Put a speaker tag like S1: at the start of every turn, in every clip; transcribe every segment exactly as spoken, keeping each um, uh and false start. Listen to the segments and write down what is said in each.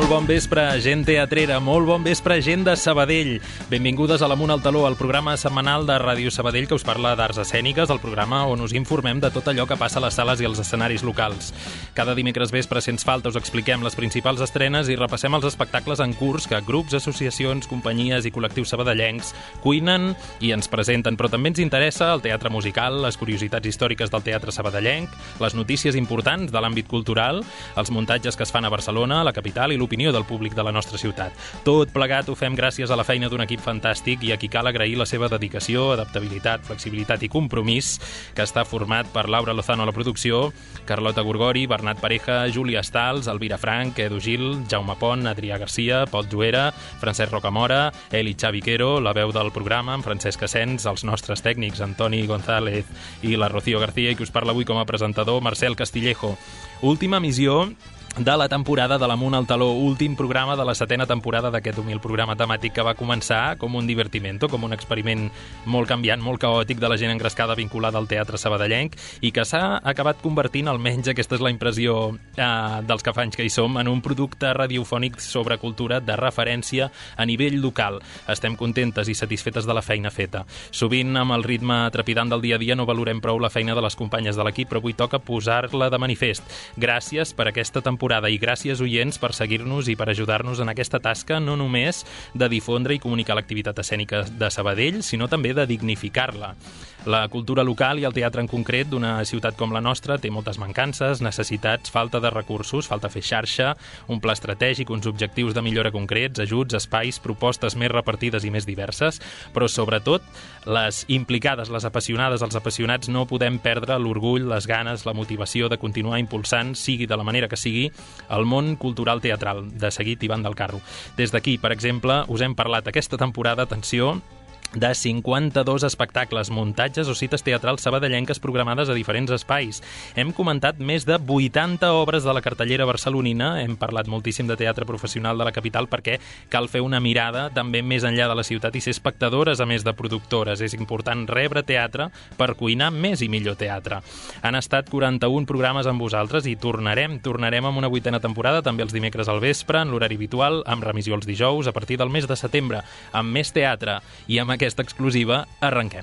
S1: bon vespre, gent teatrera, molt bon vespre, gent de Sabadell. Benvingudes a l'Amunt al Taló, el programa setmanal de Ràdio Sabadell que us parla d'arts escèniques, el programa on us informem de tot allò que passa a les sales i als escenaris locals. Cada dimecres vespre, sense falta, us expliquem les principals estrenes i repassem els espectacles en curs que grups, associacions, companyies i col·lectius sabadellencs cuinen i ens presenten, però també ens interessa el teatre musical, les curiositats històriques del teatre sabadellenc, les notícies importants de l'àmbit cultural, els muntatges que es fan a Barcelona, a la capital, i l'opinió del públic de la nostra ciutat. Tot plegat ho fem gràcies a la feina d'un equip fantàstic i a qui cal agrair la seva dedicació, adaptabilitat, flexibilitat i compromís, que està format per Laura Lozano a la producció, Carlota Gorgori, Bernat Pareja, Júlia Stals, Elvira Frank, Edu Gil, Jaume Pont, Adrià Garcia, Pol Juera, Francesc Rocamora, Eli Xaviquero, la veu del programa, en Francesc Asens, els nostres tècnics, Antoni González i la Rocío García, i que us parla avui com a presentador, Marcel Castillejo. Última missió de la temporada de l'Amunt al Taló, últim programa de la setena temporada d'aquest humil programa temàtic que va començar com un divertimento, com un experiment molt canviant, molt caòtic de la gent engrescada vinculada al teatre sabadellenc i que s'ha acabat convertint, almenys aquesta és la impressió eh, dels que fa anys que hi som, en un producte radiofònic sobre cultura de referència a nivell local. Estem contentes i satisfetes de la feina feta. Sovint, amb el ritme trepidant del dia a dia, no valorem prou la feina de les companyes de l'equip, però avui toca posar-la de manifest. Gràcies per aquesta temporada i gràcies, oients, per seguir-nos i per ajudar-nos en aquesta tasca no només de difondre i comunicar l'activitat escènica de Sabadell, sinó també de dignificar-la. La cultura local i el teatre en concret d'una ciutat com la nostra té moltes mancances, necessitats, falta de recursos, falta fer xarxa, un pla estratègic, uns objectius de millora concrets, ajuts, espais, propostes més repartides i més diverses, però sobretot les implicades, les apassionades, els apassionats no podem perdre l'orgull, les ganes, la motivació de continuar impulsant, sigui de la manera que sigui, el món cultural teatral, de seguit i van del carro. Des d'aquí, per exemple, us hem parlat aquesta temporada, atenció, de cinquanta-dos espectacles, muntatges o cites teatrals sabadellenques programades a diferents espais. Hem comentat més de vuitanta obres de la cartellera barcelonina, hem parlat moltíssim de teatre professional de la capital perquè cal fer una mirada també més enllà de la ciutat i ser espectadores a més de productores. És important rebre teatre per cuinar més i millor teatre. Han estat quaranta-un programes amb vosaltres i tornarem, tornarem amb una vuitena temporada, també els dimecres al vespre, en l'horari habitual, amb remissió els dijous, a partir del mes de setembre, amb més teatre i amb aquesta exclusiva, arrenquem.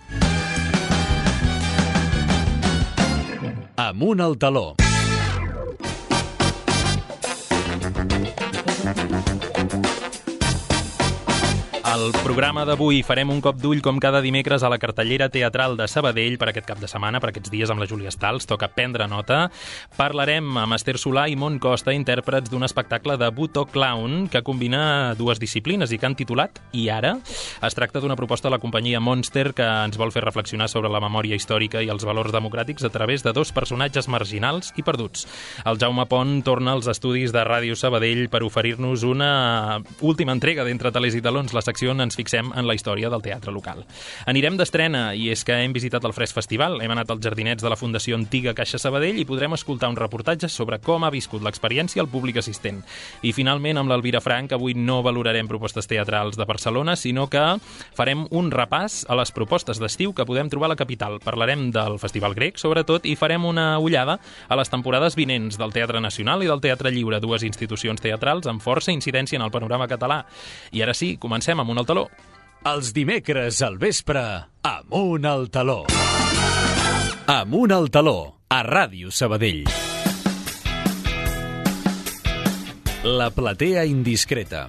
S2: Amunt al Taló.
S1: Al programa d'avui farem un cop d'ull com cada dimecres a la cartellera teatral de Sabadell per aquest cap de setmana, per aquests dies amb la Júlia Stals, toca prendre nota. Parlarem amb Esther Solà i Mont Costa, intèrprets d'un espectacle de Butó Clown que combina dues disciplines i que han titulat I ara. Es tracta d'una proposta de la companyia Monster que ens vol fer reflexionar sobre la memòria històrica i els valors democràtics a través de dos personatges marginals i perduts. El Jaume Pont torna als estudis de Ràdio Sabadell per oferir-nos una última entrega d'Entre Talers i Talons, la secció on ens fixem en la història del teatre local. Anirem d'estrena, i és que hem visitat el Fresc Festival, hem anat als jardinets de la Fundació Antiga Caixa Sabadell i podrem escoltar un reportatge sobre com ha viscut l'experiència el públic assistent. I finalment, amb l'Elvira Frank, avui no valorarem propostes teatrals de Barcelona, sinó que farem un repàs a les propostes d'estiu que podem trobar a la capital. Parlarem del Festival Grec, sobretot, i farem una ullada a les temporades vinents del Teatre Nacional i del Teatre Lliure, dues institucions teatrals amb força incidència en el panorama català. I ara sí, comencem amb un al Taló.
S2: Els dimecres al vespre, Amunt al Taló. Amunt al Taló, a Ràdio Sabadell. La platea indiscreta.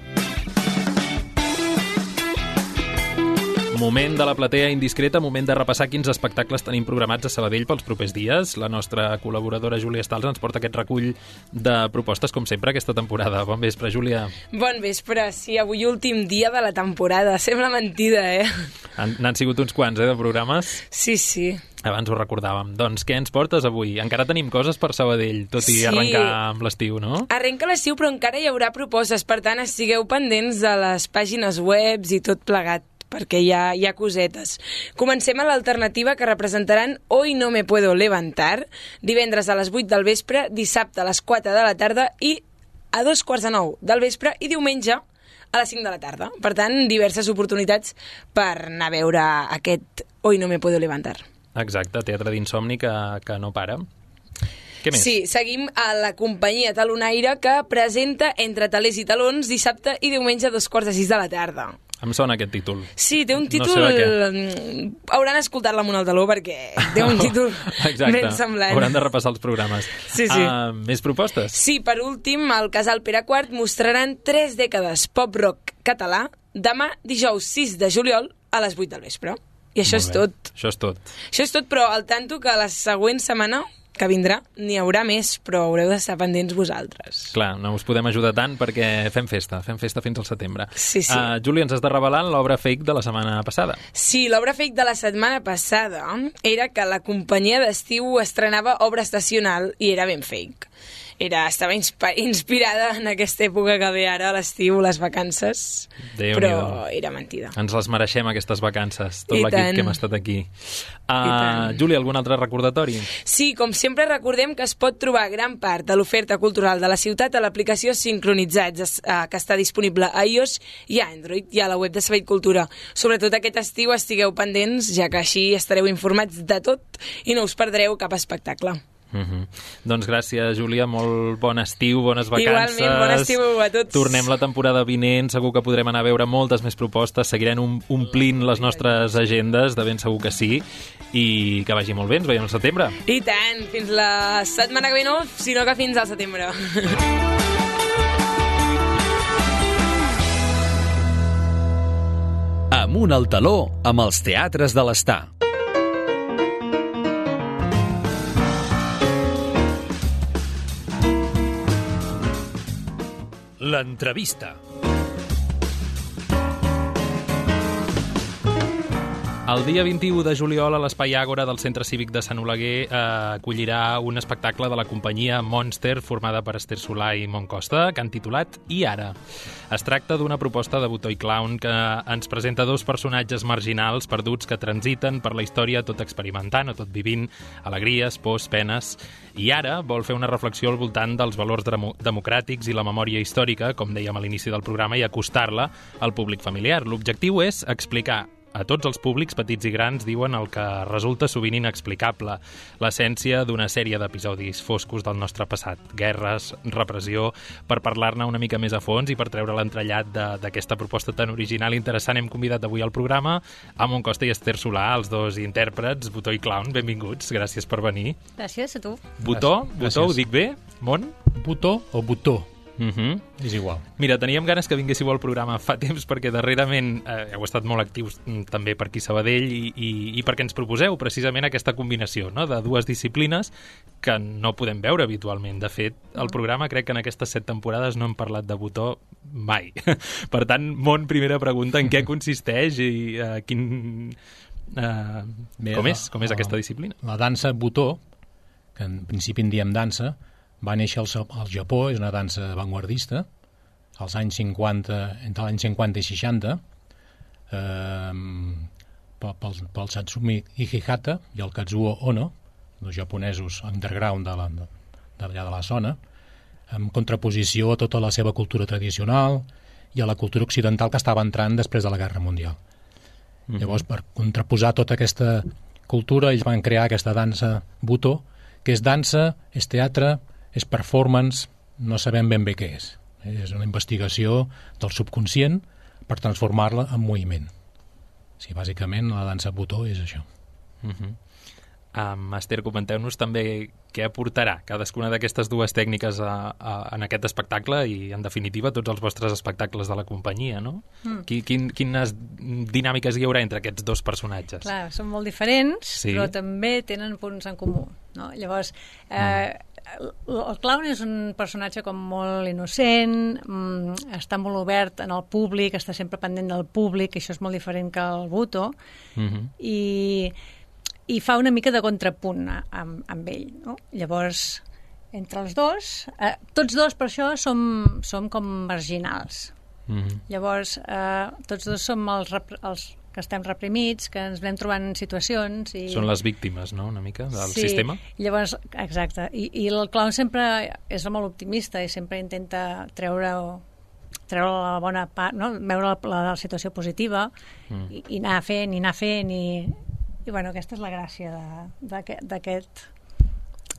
S1: Moment de la platea indiscreta, moment de repassar quins espectacles tenim programats a Sabadell pels propers dies. La nostra col·laboradora Júlia Stals ens porta aquest recull de propostes, com sempre, aquesta temporada. Bon vespre, Júlia.
S3: Bon vespre, sí, avui últim dia de la temporada. Sembla mentida, eh?
S1: Han, n'han sigut uns quants, eh, de programes?
S3: Sí, sí.
S1: Abans ho recordàvem. Doncs què ens portes avui? Encara tenim coses per Sabadell, tot i sí. arrencar amb l'estiu, no?
S3: Arrenca l'estiu, però encara hi haurà propostes. Per tant, estigueu pendents de les pàgines webs i tot plegat, perquè hi ha, hi ha cosetes. Comencem a l'alternativa que representaran Hoy no me puedo levantar, divendres a les vuit del vespre, dissabte a les quatre de la tarda i a dos quarts de nou del vespre i diumenge a les cinc de la tarda. Per tant, diverses oportunitats per anar a veure aquest Hoy no me puedo levantar.
S1: Exacte, teatre d'insomni que, que no para. Què més?
S3: Sí, seguim a la companyia Talonaire, que presenta Entre talers i talons dissabte i diumenge a dos quarts de sis de la tarda.
S1: Em sona aquest títol.
S3: Sí, té un
S1: No
S3: títol...
S1: sé de què.
S3: Hauran escoltat-la amb un altaló perquè té un títol
S1: Exacte.
S3: ben semblant.
S1: Hauran de repassar els programes.
S3: Sí, sí.
S1: Uh, més propostes?
S3: Sí, per últim, al Casal Pere quart mostraran tres dècades pop-rock català demà, dijous sis de juliol, a les vuit del vespre. I això
S1: Molt
S3: és
S1: bé.
S3: tot.
S1: Això és tot.
S3: Això és tot, però al tanto que la següent setmana que vindrà n'hi haurà més, però haureu d'estar pendents vosaltres.
S1: Clar, no us podem ajudar tant perquè fem festa, fem festa fins al setembre.
S3: Sí, sí.
S1: Uh, Júlia, ens has de revelar l'obra fake de la setmana passada.
S3: Sí, l'obra fake de la setmana passada era que la companyia d'estiu estrenava obra estacional i era ben fake. Era, estava inspa- inspirada en aquesta època que ve ara, a l'estiu, les vacances,
S1: Déu-n'hi-do.
S3: però era mentida.
S1: Ens les mereixem, aquestes vacances, tot
S3: I
S1: l'equip
S3: tant.
S1: que hem estat aquí. Uh,
S3: tant.
S1: Júlia, algun altre recordatori?
S3: Sí, com sempre recordem que es pot trobar gran part de l'oferta cultural de la ciutat a l'aplicació Sincronitzats, eh, que està disponible a iOS i a Android i a la web de Sabadell Cultura. Sobretot aquest estiu estigueu pendents, ja que així estareu informats de tot i no us perdreu cap espectacle.
S1: Uh -huh. Doncs gràcies, Júlia, molt bon estiu, bones vacances.
S3: Igualment, bon estiu a tots.
S1: Tornem la temporada vinent, segur que podrem anar a veure moltes més propostes, seguirem um, omplint les nostres agendes, de ben segur que sí, i que vagi molt bé, ens veiem al setembre.
S3: I tant, fins la setmana que ve no, sinó que fins al setembre.
S2: Amunt al taló amb els teatres de l'Estar. L'entrevista.
S1: El dia vint-i-u de juliol a l'Espai Àgora del Centre Cívic de Sant Oleguer eh, acollirà un espectacle de la companyia Monster, formada per Esther Solà i Montcosta, que han titulat I ara. Es tracta d'una proposta de botó i clown que ens presenta dos personatges marginals perduts que transiten per la història tot experimentant o tot vivint alegries, pors, penes. I ara vol fer una reflexió al voltant dels valors demo- democràtics i la memòria històrica, com dèiem a l'inici del programa, i acostar-la al públic familiar. L'objectiu és explicar a tots els públics, petits i grans, diuen el que resulta sovint inexplicable, l'essència d'una sèrie d'episodis foscos del nostre passat, guerres, repressió. Per parlar-ne una mica més a fons i per treure l'entrellat de- d'aquesta proposta tan original i interessant, hem convidat avui al programa a Montcosta i Esther Solà, els dos intèrprets, Botó i Clown. Benvinguts, gràcies per venir.
S4: Gràcies a tu.
S1: Botó,
S5: Gràcies.
S1: Botó, ho dic bé? Mont?
S5: Botó o botó,
S1: Uh -huh.
S5: és igual.
S1: Mira, teníem ganes que vinguéssiu al programa fa temps perquè darrerament eh, heu estat molt actius mm, també per aquí a Sabadell i, i, i perquè ens proposeu precisament aquesta combinació, no?, de dues disciplines que no podem veure habitualment. De fet, al programa crec que en aquestes set temporades no hem parlat de botó mai. Per tant, Mont, primera pregunta, en què consisteix i eh, quin... Eh,
S5: Bé,
S1: com
S5: la-
S1: és? Com és
S5: la-
S1: aquesta disciplina?
S5: La dansa botó, que en principi en diem dansa, va néixer al, Sa- al Japó, és una dansa avantguardista, als anys cinquanta, entre l'any cinquanta i seixanta, eh, pel, pel, pel Satsumi Higihata i el Katsuo Ono, dos japonesos underground de la, de, d'allà de la zona, en contraposició a tota la seva cultura tradicional i a la cultura occidental que estava entrant després de la Guerra Mundial. Mm-hmm. Llavors, per contraposar tota aquesta cultura, ells van crear aquesta dansa butó, que és dansa, és teatre, és performance, no sabem ben bé què és. És una investigació del subconscient per transformar-la en moviment. Sí, bàsicament, la dansa butó és això.
S1: Uh -huh. Um, Esther, comenteu-nos també què aportarà cadascuna d'aquestes dues tècniques a, a, en aquest espectacle i, en definitiva, tots els vostres espectacles de la companyia, no? Mm. Quin, quines dinàmiques hi haurà entre aquests dos personatges?
S4: Clar, són molt diferents,
S1: Sí.
S4: però també tenen punts en comú. No? Llavors, eh, el, el clown és un personatge com molt innocent, mm, està molt obert en el públic, està sempre pendent del públic, això és molt diferent que el Buto,
S1: Uh-huh.
S4: i, i fa una mica de contrapunt a- amb, amb ell. No? Llavors, entre els dos, eh, tots dos per això som, som com marginals.
S1: Uh-huh.
S4: Llavors, eh, tots dos som els, rep- els que estem reprimits, que ens vam trobant en situacions... I...
S1: Són les víctimes, no?, una mica, del
S4: sí,
S1: sistema?
S4: Llavors, exacte. I, I el clown sempre és molt optimista i sempre intenta treure, treure la bona part, no? Veure la, la situació positiva mm. i, i anar fent, i anar fent, i, i bueno, aquesta és la gràcia de- d'aquest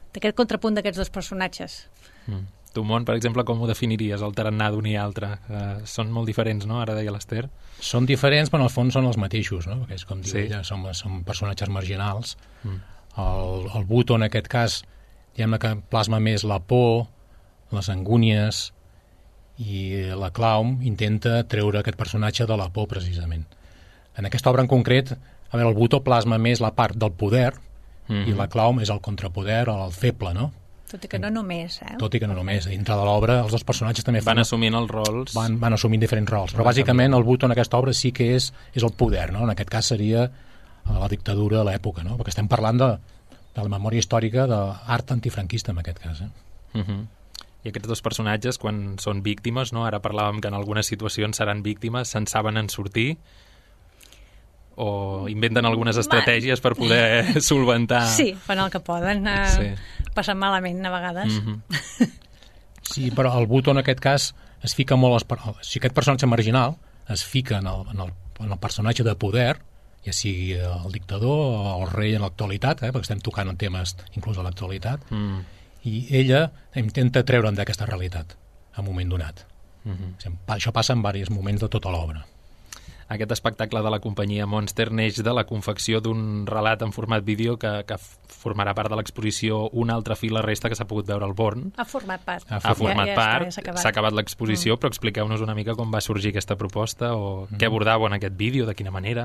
S4: d'aquest contrapunt d'aquests dos personatges.
S1: Mm. Tu, Mont, per exemple, com ho definiries, el tarannà d'un i altre? Uh, són molt diferents, no?, ara deia l'Ester.
S5: Són diferents, però en el fons són els mateixos, no?, perquè és com diu
S1: sí.
S5: ella, són, són personatges marginals. Mm. El, el Buto, en aquest cas, diguem que plasma més la por, les angúnies, i la Clown intenta treure aquest personatge de la por, precisament. En aquesta obra en concret, a veure, el Buto plasma més la part del poder, mm-hmm. i la Clown és el contrapoder o el feble, no?
S4: Tot i que no només, eh?
S5: Tot i que no només. Dintre de l'obra, els dos personatges també
S1: van
S5: fan...
S1: assumint els rols.
S5: Van, van assumint diferents rols. Però, bàsicament, el Buto en aquesta obra sí que és, és el poder, no? En aquest cas seria la dictadura de l'època, no? Perquè estem parlant de, de la memòria històrica d'art antifranquista, en aquest cas, eh?
S1: Uh-huh. I aquests dos personatges, quan són víctimes, no? Ara parlàvem que en algunes situacions seran víctimes, se'n saben en sortir o inventen algunes estratègies per poder solventar...
S4: Sí, fan el que poden. Eh, sí. Passen malament, a vegades.
S1: Mm-hmm.
S5: Sí, però el Buto, en aquest cas, es fica molt... Si aquest personatge marginal es fica en el, en el, en el personatge de poder, ja sigui el dictador o el rei en l'actualitat, eh, perquè estem tocant en temes inclús de l'actualitat, mm. i ella intenta treure'n d'aquesta realitat en un moment donat. Mm-hmm. Això passa en diversos moments de tota l'obra.
S1: Aquest espectacle de la companyia Monster neix de la confecció d'un relat en format vídeo que, que formarà part de l'exposició Una altra fila resta, que s'ha pogut veure al Born.
S4: Ha format part.
S1: Ha, ha format ja, ja part, s'ha acabat, acabat l'exposició, mm. però expliqueu-nos una mica com va sorgir aquesta proposta o mm. què abordàveu en aquest vídeo, de quina manera.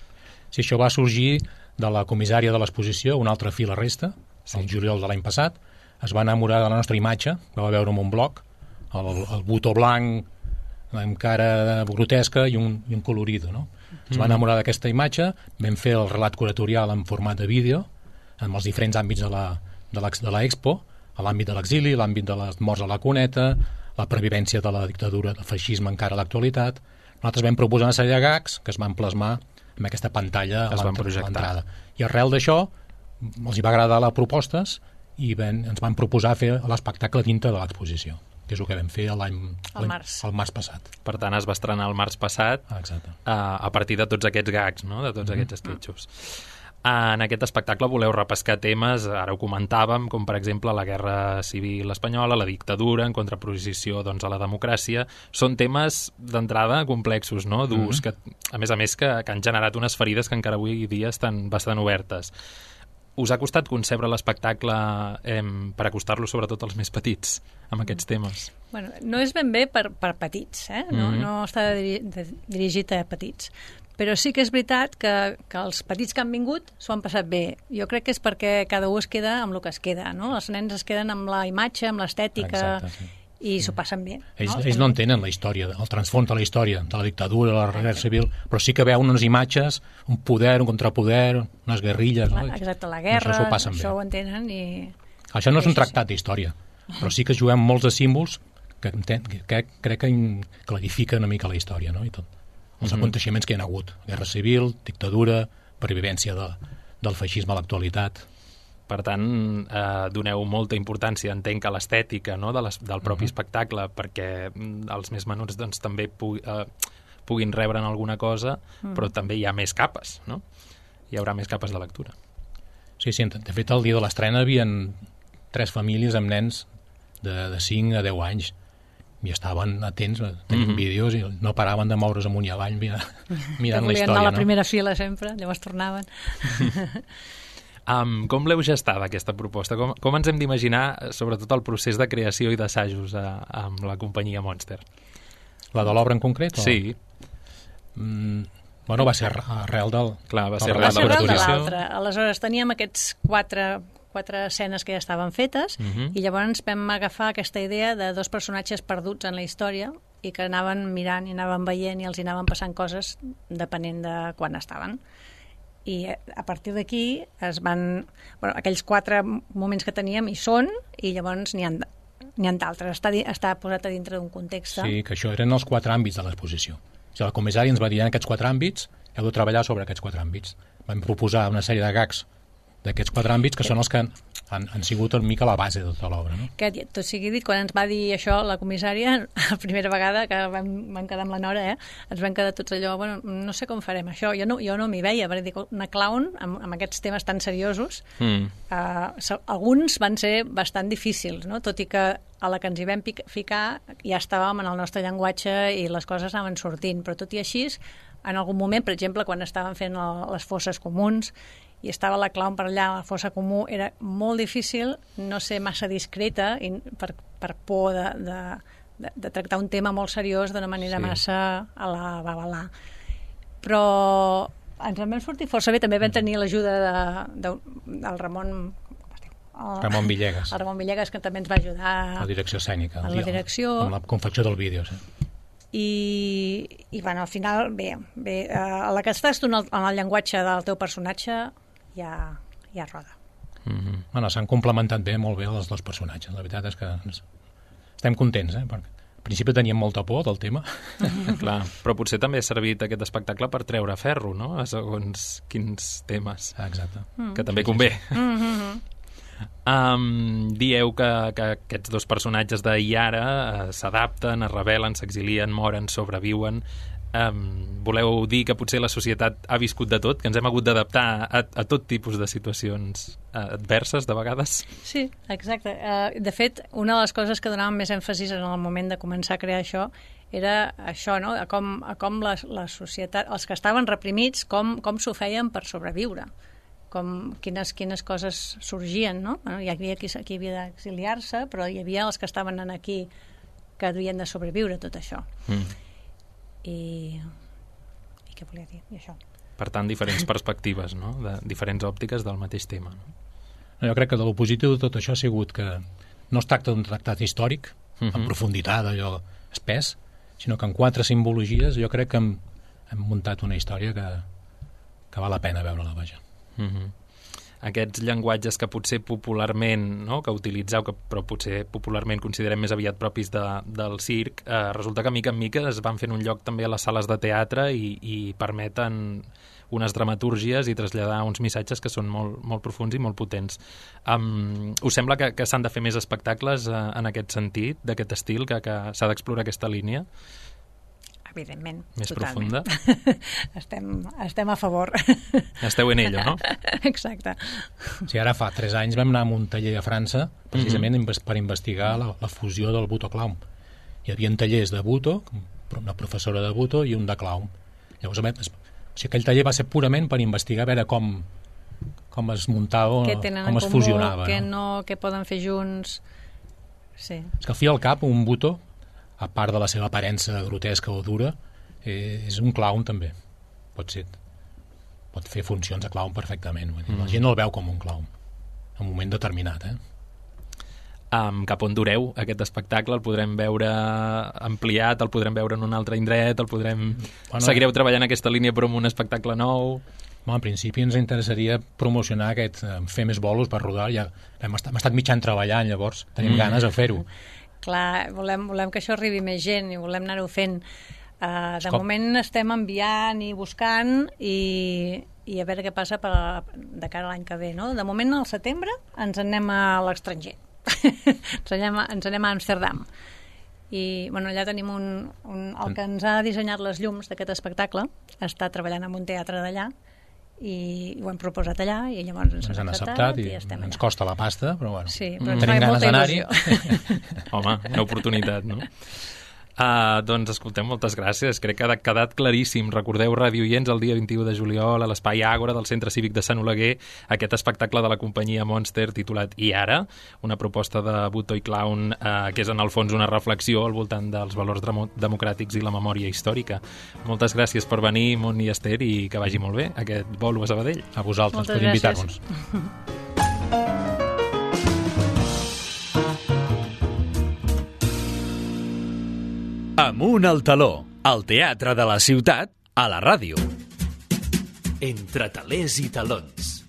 S5: Sí, això va sorgir de la comissària de l'exposició Una altra fila resta, sí. el juliol de l'any passat. Es va enamorar de la nostra imatge, la va veure en un blog, el, el Buto blanc, amb cara grotesca i un, i un colorido, no? Es va enamorar d'aquesta imatge, vam fer el relat curatorial en format de vídeo, amb els diferents àmbits de la, de la, de la Expo, l'àmbit de l'exili, l'àmbit de les morts a la cuneta, la previvència de la dictadura, del feixisme encara a l'actualitat. Nosaltres vam proposar una sèrie de gags que es van plasmar en aquesta pantalla a l'entrada. I arrel d'això, els hi va agradar les propostes i ben, ens van proposar fer l'espectacle dintre de l'exposició, que és el que vam fer l'any
S4: el març.
S5: el març passat.
S1: Per tant, es va estrenar el març passat
S5: Exacte.
S1: a, a partir de tots aquests gags, no? De tots mm-hmm. aquests esquetxos. En aquest espectacle voleu repescar temes, ara ho comentàvem, com per exemple la guerra civil espanyola, la dictadura, en contraposició doncs, a la democràcia. Són temes d'entrada complexos, no? Durs, mm-hmm. que, a més a més que, que han generat unes ferides que encara avui dia estan bastant obertes. Us ha costat concebre l'espectacle eh, per acostar-lo sobretot als més petits amb aquests temes?
S4: Bueno, no és ben bé per, per petits, eh? no, mm-hmm. no està diri de, dirigit a petits. Però sí que és veritat que, que els petits que han vingut s'ho han passat bé. Jo crec que és perquè cada un es queda amb el que es queda, no? Els nens es queden amb la imatge, amb l'estètica, sí. i s'ho passen bé.
S5: Ells
S4: no,
S5: ells no entenen la història, el transfons de la història, de la dictadura, de la guerra civil, però sí que veuen unes imatges, un poder, un contrapoder, unes guerrilles. No?
S4: Exacte, la guerra,
S5: això, això,
S4: això ho entenen. I...
S5: Això no és un tractat d'història, però sí que juguem molts de símbols que, que, que crec que clarifiquen una mica la història, no? I tot. Els mm-hmm. aconteixements que hi ha hagut. Guerra civil, dictadura, pervivència de, del feixisme a l'actualitat.
S1: Per tant, eh, doneu molta importància, entenc, a l'estètica, no? de les, del propi uh-huh. espectacle, perquè els més menuts doncs, també pugui, eh, puguin rebre'n alguna cosa, uh-huh. però també hi ha més capes, no? Hi haurà més capes de lectura.
S5: Sí, sí, de fet, el dia de l'estrena hi havia tres famílies amb nens de, de cinc a deu anys, i estaven atents, tenien mm-hmm. vídeos i no paraven de moure's amunt i avall mirant, mirant la història.
S4: Volien anar a la
S5: no?
S4: primera fila sempre, llavors tornaven.
S1: Um, com l'heu gestada, aquesta proposta? Com, com ens hem d'imaginar, sobretot, el procés de creació i d'assajos amb la companyia Monster?
S5: La de l'obra en concret? O?
S1: Sí.
S5: Mm, bueno, va ser arrel del...
S1: Clar, va ser
S4: arrel
S1: de l'exposició.
S4: Aleshores, teníem aquests quatre, quatre escenes que ja estaven fetes uh-huh. i llavors vam agafar aquesta idea de dos personatges perduts en la història i que anaven mirant i anaven veient i els hi anaven passant coses depenent de quan estaven. I a partir d'aquí es van... Bueno, aquells quatre moments que teníem hi són, i llavors n'hi ha, n'hi ha d'altres. Està, està posat a dintre d'un context.
S5: Sí, que això eren els quatre àmbits de l'exposició. O sigui, la comissària ens va dir en aquests quatre àmbits heu de treballar sobre aquests quatre àmbits. Vam proposar una sèrie de gags d'aquests quatre àmbits que són els que han, han sigut una mica la base de tota l'obra, no?
S4: Que tot sigui dit, quan ens va dir això la comissària, la primera vegada que vam, vam quedar amb la Nora, eh, ens vam quedar tots allò, bueno, no sé com farem això, jo no, jo no m'hi veia, perquè dic, una clown amb, amb aquests temes tan seriosos, mm. eh, alguns van ser bastant difícils, no? Tot i que a la que ens hi vam ficar ja estàvem en el nostre llenguatge i les coses anaven sortint, però tot i així, en algun moment, per exemple, quan estàvem fent el, les fosses comuns, i estava la clown per allà a la fossa comú, era molt difícil no ser massa discreta i per, per por de, de, de, de tractar un tema molt seriós d'una manera sí. massa a la babalà. Però ens en vam sortir força bé. També vam tenir l'ajuda de, de, del Ramon... El,
S5: Ramon Villegas.
S4: El Ramon Villegas, que també ens va ajudar...
S5: A la direcció escènica.
S4: A la direcció...
S5: Amb la confecció del vídeo, sí.
S4: I, i bueno, al final, bé, bé a la que estàs tu en el, en el llenguatge del teu personatge ja, ja roda.
S5: Mm-hmm. Bueno, s'han complementat bé, molt bé, els dos personatges. La veritat és que ens... estem contents, eh? Perquè al principi teníem molta por del tema.
S1: Clar, però potser també ha servit aquest espectacle per treure ferro, no?, a segons quins temes.
S5: Exacte.
S1: Mm. Que també convé.
S4: Mm-hmm.
S1: Um, dieu que, que aquests dos personatges de Iara uh, s'adapten, es rebel·len, s'exilien, moren, sobreviuen. Um, voleu dir que potser la societat ha viscut de tot, que ens hem hagut d'adaptar a, a tot tipus de situacions uh, adverses, de vegades?
S4: Sí, exacte. Uh, de fet, una de les coses que donàvem més èmfasis en el moment de començar a crear això era això, no?, a com, a com la, la societat, els que estaven reprimits, com, com s'ho feien per sobreviure, com quines, quines coses sorgien, no? Bueno, hi havia qui, qui havia d'exiliar-se, però hi havia els que estaven aquí que havien de sobreviure tot això. Mm. I, i què volia dir? I això.
S1: Per tant, diferents perspectives, no?, de diferents òptiques del mateix tema. No?
S5: Jo crec que de lo positiu de tot això ha sigut que no es tracta d'un tractat històric, mm-hmm. en profunditat, allò espès, sinó que en quatre simbologies jo crec que hem, hem muntat una història que, que val la pena veure-la, vaja.
S1: Mm-hmm. Aquests llenguatges que potser popularment, no?, que utilitzeu, que, però potser popularment considerem més aviat propis de, del circ, eh, resulta que mica en mica es van fent un lloc també a les sales de teatre i, i permeten unes dramatúrgies i traslladar uns missatges que són molt, molt profuns i molt potents. Um, us sembla que, que s'han de fer més espectacles eh, en aquest sentit, d'aquest estil, que, que s'ha d'explorar aquesta línia?
S4: Evidentment,
S1: més
S4: totalment.
S1: profunda?
S4: estem, estem a favor.
S1: Esteu en ello, no?
S4: Exacte.
S5: Sí, ara fa tres anys vam anar a un taller a França, precisament mm-hmm. per investigar la, la fusió del buto clown. Hi havia tallers de buto, una professora de buto i un de clown. Llavors, o sigui, aquell taller va ser purament per investigar, a veure com, com es muntava, com es comú, fusionava.
S4: Què no, què poden fer junts. Sí.
S5: És que al fi al cap, un buto, a part de la seva aparença grotesca o dura, eh, és un clown també. Pot ser, pot fer funcions de clown perfectament. Vull dir, mm. La gent no el veu com un clown en un moment determinat. Eh?
S1: Um, cap on dureu aquest espectacle? El podrem veure ampliat, el podrem veure en un altre indret, el podrem... Bueno, seguireu treballant aquesta línia però amb un espectacle nou?
S5: Bueno, en principi ens interessaria promocionar aquest, fer més bolos per rodar. Ja hem estat, hem estat mitjan treballant, llavors tenim mm. ganes de fer-ho.
S4: Clar, volem, volem que això arribi més gent i volem anar-ho fent. Uh, de Com? moment estem enviant i buscant i, i a veure què passa per, de cara a l'any que ve, no? De moment al setembre ens anem a l'estranger. ens, anem a, ens anem a Amsterdam. I bueno, allà tenim un, un, el que ens ha dissenyat les llums d'aquest espectacle, està treballant en un teatre d'allà i ho hem proposat allà i llavors ens,
S5: ens han acceptat, acceptat i, i estem allà. Ens costa la pasta, però bueno,
S4: sí, però
S5: mm. tenim ganes d'anar-hi.
S1: Home, una oportunitat, no? Uh, doncs escoltem, moltes gràcies. Crec que ha quedat claríssim. Recordeu, radioients, el dia vint-i-u de juliol a l'Espai Àgora del Centre Cívic de Sant Oleguer, aquest espectacle de la companyia Monster titulat I Ara, una proposta de buto i clown uh, que és en el fons una reflexió al voltant dels valors democràtics i la memòria històrica. Moltes gràcies per venir, Mont i Esther, i que vagi molt bé aquest bolo a Sabadell.
S5: A vosaltres,
S4: moltes
S5: per invitar-nos.
S2: Amunt al taló, al teatre de la ciutat, a la ràdio. Entre talers i talons.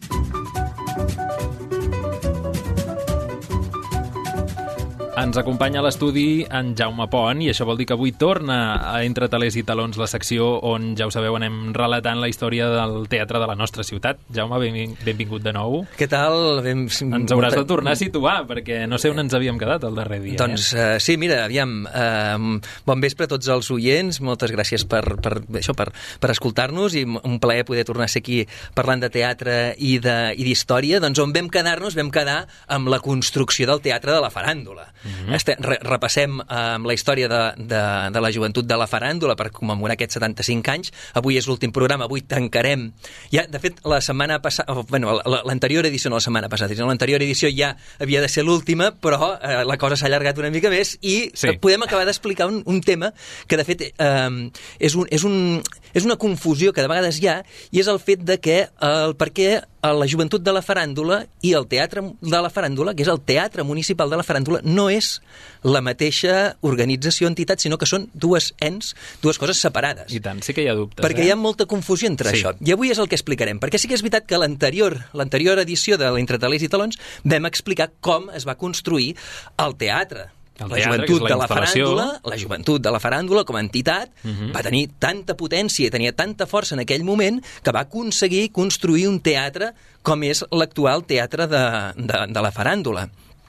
S1: Ens acompanya a l'estudi en Jaume Pont i això vol dir que avui torna a Entre Talers i Talons, la secció on, ja ho sabeu, anem relatant la història del teatre de la nostra ciutat. Jaume, benving benvingut de nou.
S6: Què tal? Ben...
S1: Ens hauràs de tornar a situar, perquè no sé on ens havíem quedat el darrer dia.
S6: Doncs eh? Uh, sí, mira, aviam, uh, bon vespre a tots els oients, moltes gràcies per, per, això, per, per escoltar-nos i un plaer poder tornar a ser aquí parlant de teatre i d'història. Doncs on vam quedar-nos? Vam quedar amb la construcció del teatre de la faràndula. Mm-hmm. Este, re, repassem eh, amb la història de, de, de la joventut de la faràndula per commemorar aquests setanta-cinc anys. Avui és l'últim programa, avui tancarem. Ja, de fet, la setmana passada, oh, bueno, l'anterior edició, no la setmana passada, l'anterior edició ja havia de ser l'última, però eh, la cosa s'ha allargat una mica més i sí. podem acabar d'explicar un, un tema que, de fet, eh, és, un, és, un, és una confusió que de vegades hi ha, i és el fet de que el per què la joventut de la faràndula i el teatre de la faràndula, que és el teatre municipal de la faràndula, no és la mateixa organització, entitat, sinó que són dues ens, dues coses separades.
S1: I tant, sí que hi ha dubtes.
S6: Perquè
S1: eh?
S6: hi ha molta confusió entre sí. això. I avui és el que explicarem. Perquè sí que és veritat que l'anterior l'anterior edició de l'Entre Talers i Talons vam explicar com es va construir el teatre.
S1: El
S6: la
S1: teatre,
S6: joventut
S1: la
S6: de la faràndula, la joventut de la faràndula com a entitat uh-huh. va tenir tanta potència i tenia tanta força en aquell moment que va aconseguir construir un teatre com és l'actual teatre de, de, de la faràndula.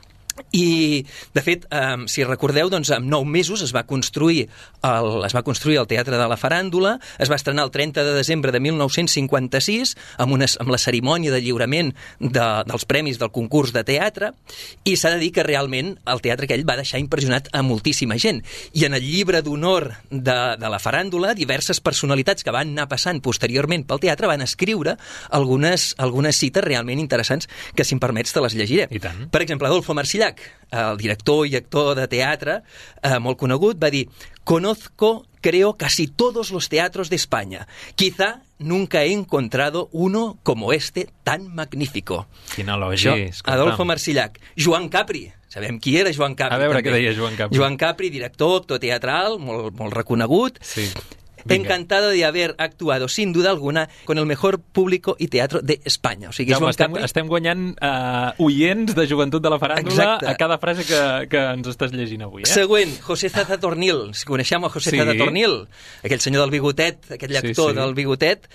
S6: I, de fet, eh, si recordeu, doncs, en nou mesos es va construir el, es va construir el Teatre de la Faràndula, es va estrenar el trenta de desembre de mil nou-cents cinquanta-sis amb, una, amb la cerimònia de lliurament de, dels premis del concurs de teatre, i s'ha de dir que realment el teatre aquell va deixar impressionat a moltíssima gent. I en el llibre d'honor de, de la Faràndula, diverses personalitats que van anar passant posteriorment pel teatre van escriure algunes, algunes cites realment interessants que, si em permets, te les llegiré.
S1: I tant.
S6: Per exemple, Adolfo Marsillac, el director i actor de teatre eh, molt conegut, va dir: «Conozco, creo, casi todos los teatros de España. Quizá nunca he encontrado uno como este tan magnífico».
S1: Quin elogi.
S6: Adolfo Marsillac. Joan Capri. Sabem qui era Joan Capri.
S1: A veure
S6: també.
S1: Què deia Joan Capri.
S6: Joan Capri, director, actor teatral, molt, molt reconegut.
S1: Sí.
S6: Venga. Encantado de haber actuado, sin duda alguna, con el mejor público y teatro de España. O sigui,
S1: Jaume,
S6: Joan
S1: estem,
S6: Capri...
S1: estem guanyant uh, oients de joventut de la faràndula. Exacte. A cada frase que, que ens estàs llegint avui. Eh?
S6: Següent, José Zazatornil. Si coneixem el José sí. Zazatornil, aquell senyor del bigotet, aquell actor sí, sí. del bigotet,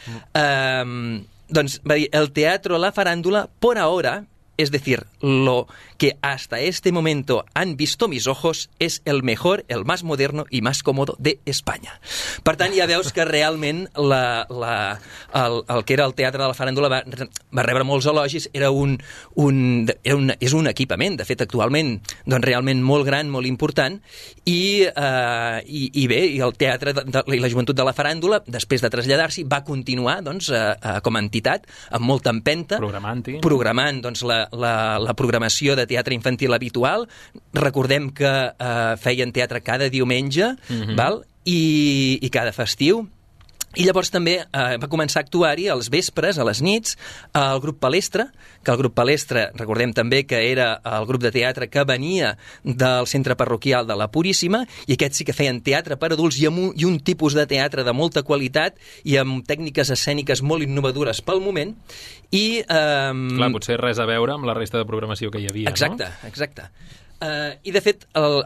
S6: eh, doncs va dir: «El teatro, la farándula, por ahora, es decir, lo que hasta este momento han visto mis ojos es el mejor, el más moderno y más cómodo de España». Per tant, ja veus que realment la, la, el, el que era el teatre de la faràndula va, va rebre molts elogis. Era un, un, era un, és un equipament, de fet, actualment, doncs realment molt gran, molt important, i, eh, i, i bé, i el teatre de, de, i la joventut de la faràndula, després de traslladar-s'hi, va continuar doncs, eh, eh, com a entitat, amb molta empenta,
S1: programant-hi.
S6: programant doncs, la, la, la programació de teatre infantil habitual. Recordem que eh, feien teatre cada diumenge, mm-hmm. val? I, i cada festiu. I llavors també eh, va començar a actuar-hi als vespres, a les nits, el grup Palestra, que el grup Palestra, recordem també que era el grup de teatre que venia del centre parroquial de la Puríssima, i aquests sí que feien teatre per adults i, amb un, i un tipus de teatre de molta qualitat i amb tècniques escèniques molt innovadores pel moment. I, eh,
S1: Clar, potser res a veure amb la resta de programació que hi havia,
S6: exacte,
S1: no?
S6: Exacte, exacte. Uh, I de fet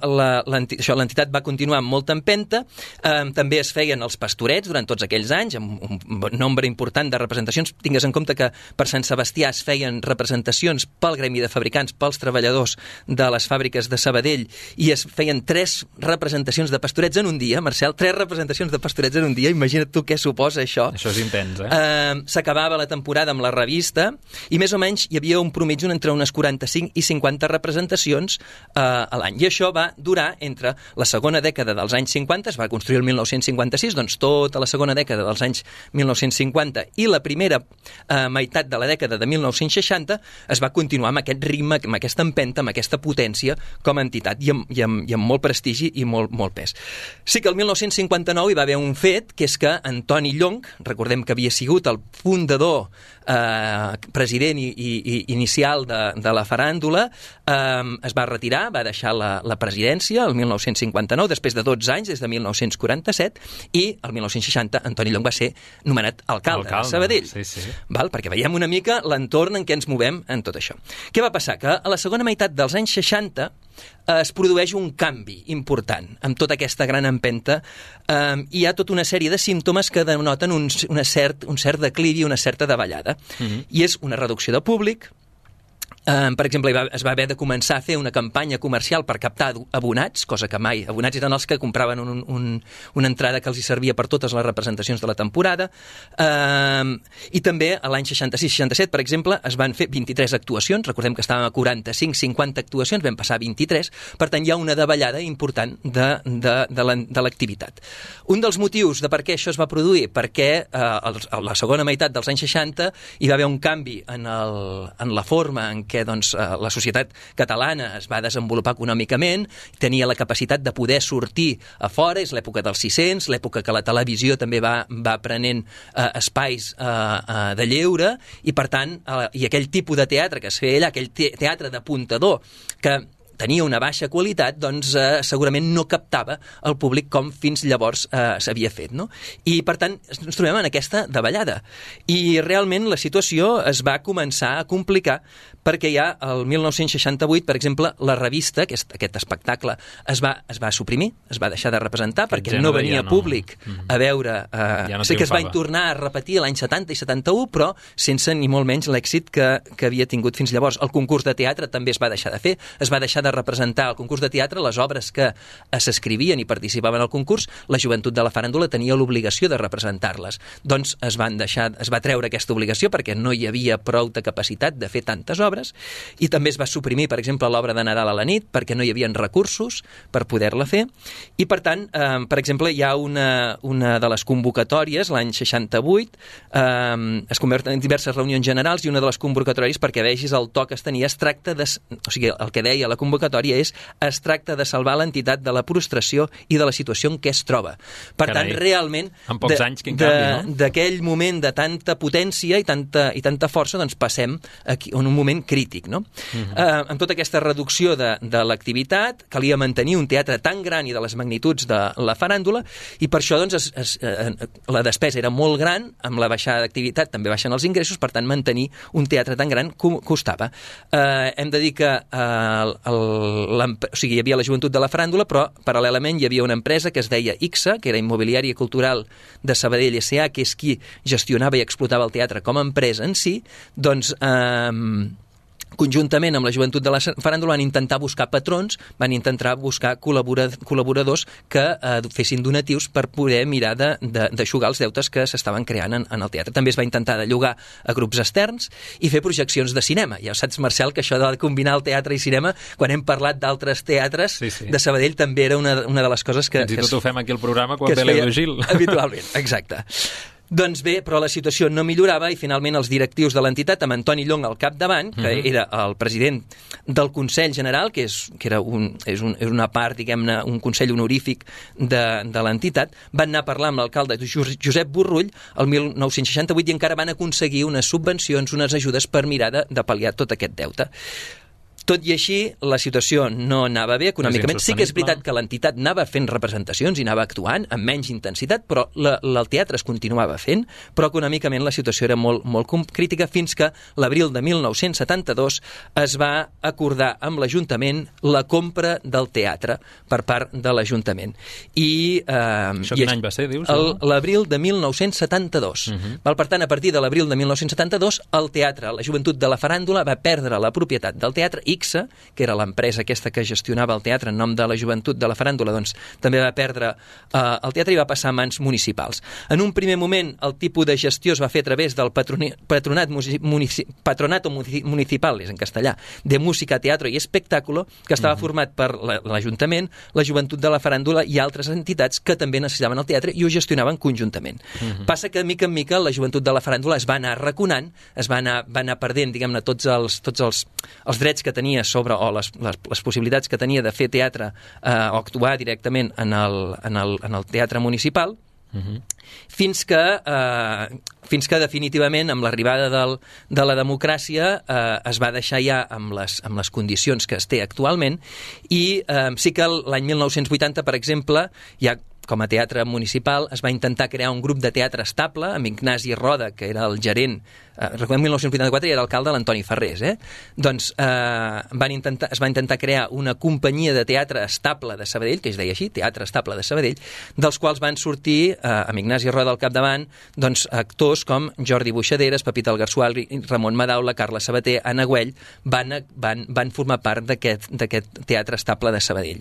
S6: l'entitat va continuar amb molta empenta. Uh, també es feien els pastorets durant tots aquells anys, amb un nombre important de representacions. Tingues en compte que per Sant Sebastià es feien representacions pel gremi de fabricants, pels treballadors de les fàbriques de Sabadell, i es feien tres representacions de pastorets en un dia. Marcel, tres representacions de pastorets en un dia, imagina't tu què suposa això.
S1: Això és intens, eh?
S6: Uh, S'acabava la temporada amb la revista i més o menys hi havia un promitge entre unes quaranta-cinc i cinquanta representacions a l'any. I això va durar entre la segona dècada dels anys cinquanta, es va construir el mil nou-cents cinquanta-sis, doncs tota la segona dècada dels anys mil nou-cents cinquanta i la primera eh, meitat de la dècada de mil nou-cents seixanta es va continuar amb aquest ritme, amb aquesta empenta, amb aquesta potència com a entitat i amb, i amb, i amb molt prestigi i molt, molt pes. Sí que el mil nou-cents cinquanta-nou hi va haver un fet, que és que Antoni Llonch, recordem que havia sigut el fundador, eh, president i, i, i inicial de, de la faràndula, eh, es va retirar, va deixar la, la presidència el mil nou-cents cinquanta-nou, després de dotze anys, des de mil nou-cents quaranta-set, i el mil nou-cents seixanta Antoni Llonch va ser nomenat alcalde, alcalde de Sabadell.
S1: Sí, sí.
S6: Val? Perquè veiem una mica l'entorn en què ens movem en tot això. Què va passar? Que a la segona meitat dels anys seixanta es produeix un canvi important amb tota aquesta gran empenta. Eh, hi ha tota una sèrie de símptomes que denoten un, una cert, un cert declivi, una certa davallada. Mm-hmm. I és una reducció de públic. Uh, per exemple, va, es va haver de començar a fer una campanya comercial per captar abonats, cosa que mai... Abonats eren els que compraven un, un, una entrada que els hi servia per totes les representacions de la temporada. Uh, I també, a l'any seixanta-sis seixanta-set, per exemple, es van fer vint-i-tres actuacions. Recordem que estàvem a quaranta-cinc cinquanta actuacions, vam passar a vint-i-tres. Per tant, hi ha una davallada important de, de, de l'activitat. Un dels motius de per què això es va produir, perquè uh, a la segona meitat dels anys seixanta hi va haver un canvi en, el, en la forma en què doncs, la societat catalana es va desenvolupar econòmicament, tenia la capacitat de poder sortir a fora, és l'època dels sis-cents, l'època que la televisió també va, va prenent eh, espais eh, eh, de lleure, i per tant, eh, i aquell tipus de teatre que es feia allà, aquell te teatre d'apuntador, que tenia una baixa qualitat, doncs eh, segurament no captava el públic com fins llavors eh, s'havia fet, no? I per tant ens trobem en aquesta davallada. I realment la situació es va començar a complicar perquè ja el mil nou-cents seixanta-vuit, per exemple, la revista, aquest, aquest espectacle, es va, es va suprimir, es va deixar de representar Aquest perquè no venia ja no... públic a veure... Eh, ja no sé que es va tornar a repetir l'any setanta i setanta-u, però sense ni molt menys l'èxit que, que havia tingut fins llavors. El concurs de teatre també es va deixar de fer, es va deixar de representar el concurs de teatre, les obres que s'escrivien i participaven al concurs, la joventut de la faràndula tenia l'obligació de representar-les. Doncs es, van deixar, es va treure aquesta obligació perquè no hi havia prou de capacitat de fer tantes obres, i també es va suprimir, per exemple, l'obra de Nadal a la nit, perquè no hi havia recursos per poder-la fer, i per tant, eh, per exemple, hi ha una, una de les convocatòries, l'any seixanta-vuit, eh, es converten en diverses reunions generals, i una de les convocatòries, perquè vegis el to que es tenia, es tracta de... O sigui, el que deia la convocatòria és es tracta de salvar l'entitat de la prostració i de la situació en què es troba. Per
S1: Carai,
S6: tant, realment,
S1: en pocs anys, quin canvi, no?
S6: D'aquell moment de tanta potència i tanta, i tanta força, doncs passem aquí, en un moment crític, no? Uh-huh. eh, amb tota aquesta reducció de, de l'activitat, calia mantenir un teatre tan gran i de les magnituds de la faràndula, i per això doncs, es, es, eh, la despesa era molt gran, amb la baixada d'activitat també baixen els ingressos, per tant mantenir un teatre tan gran costava. Eh, hem de dir que eh, el, o sigui, hi havia la joventut de la faràndula, però paral·lelament hi havia una empresa que es deia I C S A, que era Immobiliària Cultural de Sabadell S A, que és qui gestionava i explotava el teatre com a empresa en si, doncs... Eh, conjuntament amb la joventut de la faràndula van intentar buscar patrons, van intentar buscar col·laboradors que eh, fessin donatius per poder mirar d'aixugar els deutes que s'estaven creant en, en el teatre. També es va intentar de llogar a grups externs i fer projeccions de cinema. Ja saps, Marcel, que això de combinar el teatre i cinema, quan hem parlat d'altres teatres sí, sí. de Sabadell, també era una, una de les coses que...
S1: Fins i tot ho fem aquí al programa quan ve l'Edu Gil.
S6: Habitualment, exacte. Doncs bé, però la situació no millorava i finalment els directius de l'entitat, amb Antoni Llong al capdavant, que uh-huh. era el president del Consell General, que és, que era un, és, un, és una part, diguem-ne, un consell honorífic de, de l'entitat, van anar a parlar amb l'alcalde Josep Borrull el mil nou-cents seixanta-vuit i encara van aconseguir unes subvencions, unes ajudes per mirar de, de pal·liar tot aquest deute. Tot i així, la situació no anava bé econòmicament. Sí que és veritat que l'entitat anava fent representacions i anava actuant amb menys intensitat, però la, la, el teatre es continuava fent, però econòmicament la situació era molt, molt crítica fins que l'abril de mil nou-cents setanta-dos es va acordar amb l'Ajuntament la compra del teatre per part de l'Ajuntament. I, eh,
S1: Això quin any va ser, dius?
S6: L'abril de mil nou-cents setanta-dos. Uh-huh. Per tant, a partir de l'abril de mil nou-cents setanta-dos, el teatre, la joventut de la faràndula, va perdre la propietat del teatre i I C S A, que era l'empresa aquesta que gestionava el teatre en nom de la joventut de la faràndula, doncs també va perdre eh, el teatre i va passar a mans municipals. En un primer moment, el tipus de gestió es va fer a través del patroni, patronat munici, patronato municipal, és en castellà, de música, teatre i espectáculo, que estava uh-huh. format per l'Ajuntament, la joventut de la faràndula i altres entitats que també necessitaven el teatre i ho gestionaven conjuntament. Uh-huh. Passa que, mica en mica, la joventut de la faràndula es va anar arraconant, es va anar, va anar perdent, diguem-ne, tots els, tots els, els drets que tenia sobre, o les, les, les possibilitats que tenia de fer teatre eh, o actuar directament en el, en el, en el teatre municipal, uh-huh. fins que eh, fins que definitivament amb l'arribada del, de la democràcia eh, es va deixar ja amb les, amb les condicions que es té actualment i eh, sí que l'any mil nou-cents vuitanta, per exemple, ja com a teatre municipal, es va intentar crear un grup de teatre estable, amb Ignasi Roda, que era el gerent, eh, recordem, mil nou-cents vuitanta-quatre i era alcalde l'Antoni Ferrés, eh? Doncs eh, van intentar, es va intentar crear una companyia de teatre estable de Sabadell, que es deia així, Teatre Estable de Sabadell, dels quals van sortir, eh, amb Ignasi Roda al capdavant, doncs, actors com Jordi Buixaderes, Pepita Algarsual, Ramon Madaula, Carla Sabater, Anna Güell, van, van, van formar part d'aquest d'aquest Teatre Estable de Sabadell.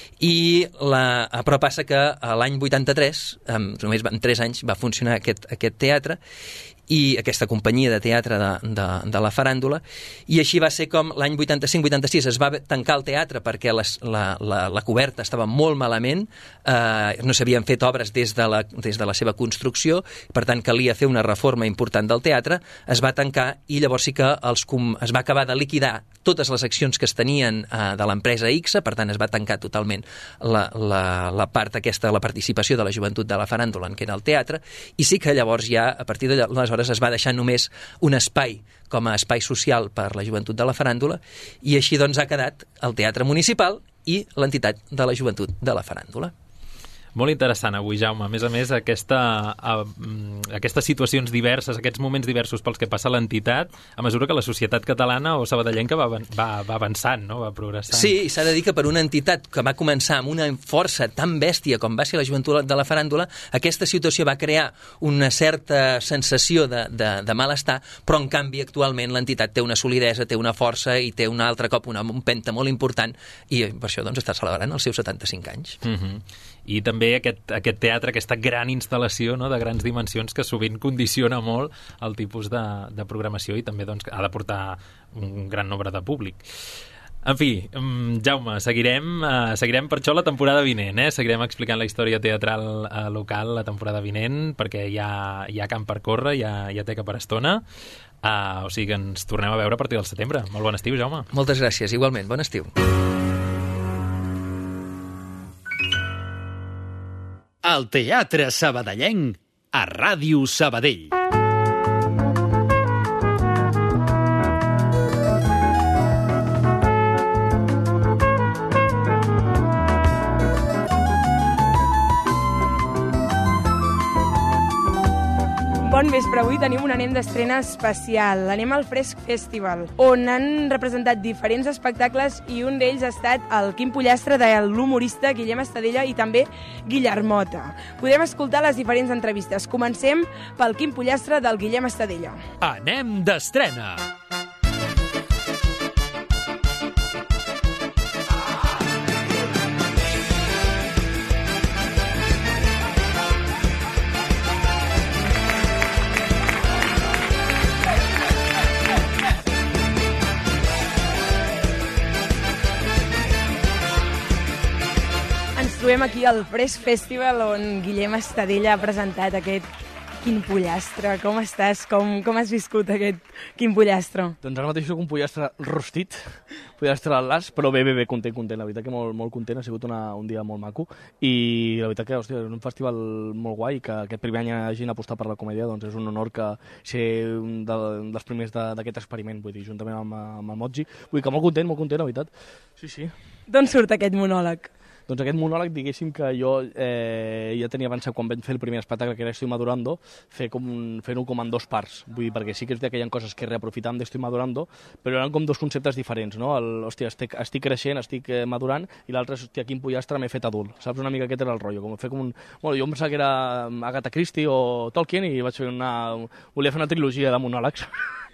S6: I la, però passa que l'any vuitanta-tres, amb, només en tres anys, va funcionar aquest, aquest teatre i aquesta companyia de teatre de, de, de la faràndula, i així va ser com l'any vuitanta-cinc vuitanta-sis es va tancar el teatre perquè les, la, la, la coberta estava molt malament, eh, no s'havien fet obres des de, la, des de la seva construcció, per tant calia fer una reforma important del teatre, es va tancar i llavors sí que els, es va acabar de liquidar totes les accions que es tenien eh, de l'empresa Ixa, per tant es va tancar totalment la, la, la part aquesta, la participació de la joventut de la faràndula en què era el teatre, i sí que llavors ja, a partir de l'aleshores es va deixar només un espai com a espai social per la joventut de la faràndula, i així doncs ha quedat el Teatre Municipal i l'entitat de la joventut de la faràndula.
S1: Molt interessant avui, Jaume. A més a més, aquesta, a, aquestes situacions diverses, aquests moments diversos pels que passa l'entitat, a mesura que la societat catalana o sabadellenca va, va, va avançant, no? Va progressant.
S6: Sí, i s'ha de dir que per una entitat que va començar amb una força tan bèstia com va ser la joventut de la faràndula, aquesta situació va crear una certa sensació de, de, de malestar, però en canvi actualment l'entitat té una solidesa, té una força i té un altre cop una empenta molt important, i per això doncs està celebrant els seus setanta-cinc anys.
S1: Uh-huh. I també aquest, aquest teatre, aquesta gran instal·lació, no?, de grans dimensions que sovint condiciona molt el tipus de, de programació i també doncs, ha de portar un gran nombre de públic. En fi, Jaume, seguirem, uh, seguirem per això la temporada vinent, eh? Seguirem explicant la història teatral uh, local la temporada vinent, perquè hi ha, hi ha camp per córrer, hi ha, hi ha teca per estona, uh, o sigui que ens tornem a veure a partir del setembre. Molt bon estiu, Jaume.
S6: Moltes gràcies, igualment, bon estiu.
S2: El Teatre Sabadellenc a Ràdio Sabadell.
S3: Bon vespre, avui tenim un anem d'estrena especial, l'Anem al Fresc Festival, on han representat diferents espectacles i un d'ells ha estat el Quim Pollastre de l'humorista Guillem Estadella i també Guillermota. Podem escoltar les diferents entrevistes. Comencem pel Quim Pollastre del Guillem Estadella.
S2: Anem d'estrena!
S3: Trobem aquí al Fresc Festival on Guillem Estadella ha presentat aquest Quim Pollastre. Com estàs? Com, com has viscut aquest Quim Pollastre?
S7: Doncs ara mateix soc un pollastre rostit, pollastre al las, però bé, bé, bé, content, content. La veritat que molt, molt content, ha sigut una, un dia molt maco i la veritat que, hòstia, és un festival molt guai, que aquest primer any hagin apostat per la comèdia, doncs és un honor que ser un, de, un dels primers d'aquest experiment, vull dir, juntament amb, amb el Motgi. Vull dir que molt content, molt content, la veritat. Sí, sí.
S3: D'on surt aquest monòleg?
S7: Doncs aquest monòleg, diguéssim que jo eh, ja tenia avançat quan vam fer el primer espectacle, que era Estoy Madurando, fer com un, fer-ho com en dos parts. Vull dir, perquè sí que és que hi ha coses que reaprofitam d'Estoy Madurando, però eren com dos conceptes diferents, no? El, hòstia, estic, estic creixent, estic eh, madurant, i l'altre és, hòstia, Quim Pollastre m'he fet adult. Saps? Una mica aquest era el rotllo, com fer com un... Bueno, jo em pensava que era Agatha Christie o Tolkien i vaig fer una... Volia fer una trilogia de monòlegs.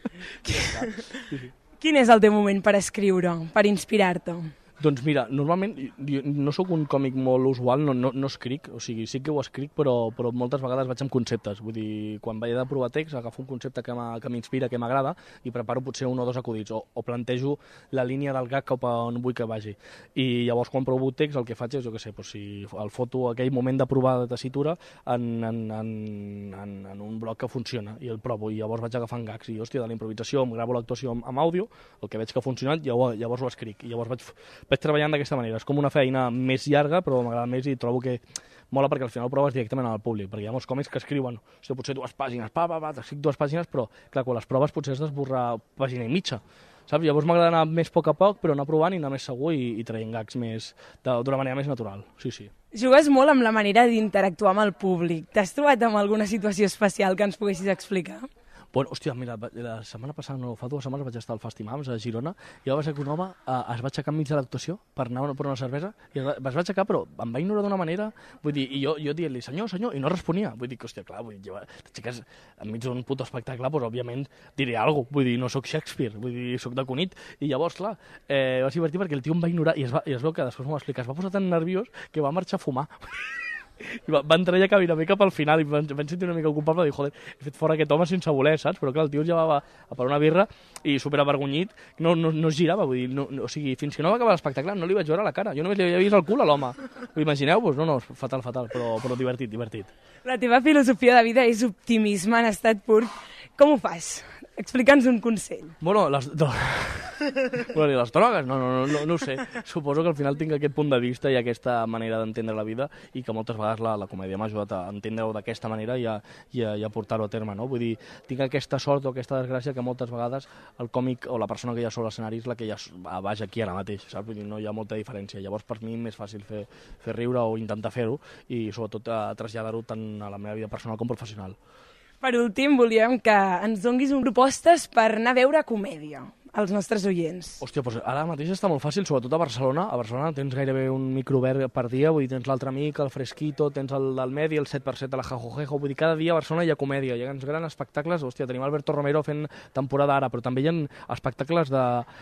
S3: Quin és el teu moment per escriure, per inspirar-te?
S7: Doncs mira, normalment jo no sóc un còmic molt usual, no, no, no escric, o sigui, sí que ho escric, però, però moltes vegades vaig amb conceptes. Vull dir, quan vaig de provar text, agafo un concepte que m'inspira, que m'agrada, i preparo potser un o dos acudits, o, o plantejo la línia del gag cap on vull que vagi. I llavors, quan provo text, el que faig és, jo què sé, doncs, si el foto aquell moment de provar de tessitura en, en, en, en, en un bloc que funciona, i el provo, i llavors vaig agafant gags, i hòstia, de la improvisació, em gravo l'actuació amb, amb àudio, el que veig que ha funcionat, llavors, llavors ho escric, i llavors vaig... vaig treballant d'aquesta manera. És com una feina més llarga, però m'agrada més i trobo que mola perquè al final ho proves directament al públic, perquè hi ha molts còmics que escriuen, hòstia, potser dues pàgines, pa, pa, pa, t'escric dues pàgines, però clar, quan les proves potser has d'esborrar pàgina i mitja, saps? Llavors m'agrada anar més a poc a poc, però anar provant i anar més segur i, i traient gags més d'una manera més natural, sí, sí.
S3: Jugues molt amb la manera d'interactuar amb el públic. T'has trobat amb alguna situació especial que ens poguessis explicar?
S7: Bueno, hòstia, mira, la setmana passada, no, fa dues setmanes vaig estar al Fastimams a Girona i llavors que un home eh, es va aixecar enmig de l'actuació per anar per una cervesa i es va, es va aixecar, però em va ignorar d'una manera, vull dir, i jo, jo dient-li, senyor, senyor, i no responia. Vull dir que, hòstia, clar, vull dir, t'aixeques enmig d'un puto espectacle, doncs, òbviament, diré alguna cosa, vull dir, no sóc Shakespeare, vull dir, sóc de Cunit, i llavors, clar, eh, va ser divertit perquè el tio em va ignorar i es, va, i es veu que després m'ho va explicar, es va posar tan nerviós que va marxar a fumar. I va, va entrar ja una mica pel final i vam, vam sentir una mica culpable de dir, joder, he fet fora aquest home sense voler, saps? Però clar, el tio ja va a per una birra i superavergonyit, no, no, no es girava, vull dir, no, no, o sigui, fins que no va acabar l'espectacle no li vaig veure la cara, jo només li havia vist el cul a l'home. Imagineu-vos, no, no, fatal, fatal, però, però divertit, divertit.
S3: La teva filosofia de vida és optimisme en estat pur. Com ho fas? Explica'ns un consell.
S7: Bueno, les, no. bueno, les drogues, no, no, no, no ho sé. Suposo que al final tinc aquest punt de vista i aquesta manera d'entendre la vida i que moltes vegades la, la comèdia m'ha ajudat a entendre-ho d'aquesta manera i a, i a, i a portar-ho a terme, no? Vull dir, tinc aquesta sort o aquesta desgràcia que moltes vegades el còmic o la persona que hi ha sobre l'escenari és la que hi ha a baix aquí ara mateix, saps? Vull dir, no hi ha molta diferència. Llavors, per mi, és fàcil fer, fer riure o intentar fer-ho i, sobretot, a traslladar-ho tant a la meva vida personal com professional.
S3: Per últim, volíem que ens donguis propostes per anar a veure comèdia als nostres oients.
S7: Hòstia, doncs ara mateix està molt fàcil, sobretot a Barcelona. A Barcelona tens gairebé un micro obert per dia, vull dir, tens l'altre amic, el Fresquito, tens el del Medi, el set per set de la Jajojejo, vull dir, cada dia a Barcelona hi ha comèdia, hi ha uns grans espectacles, hòstia, tenim Alberto Romero fent temporada ara, però també hi ha espectacles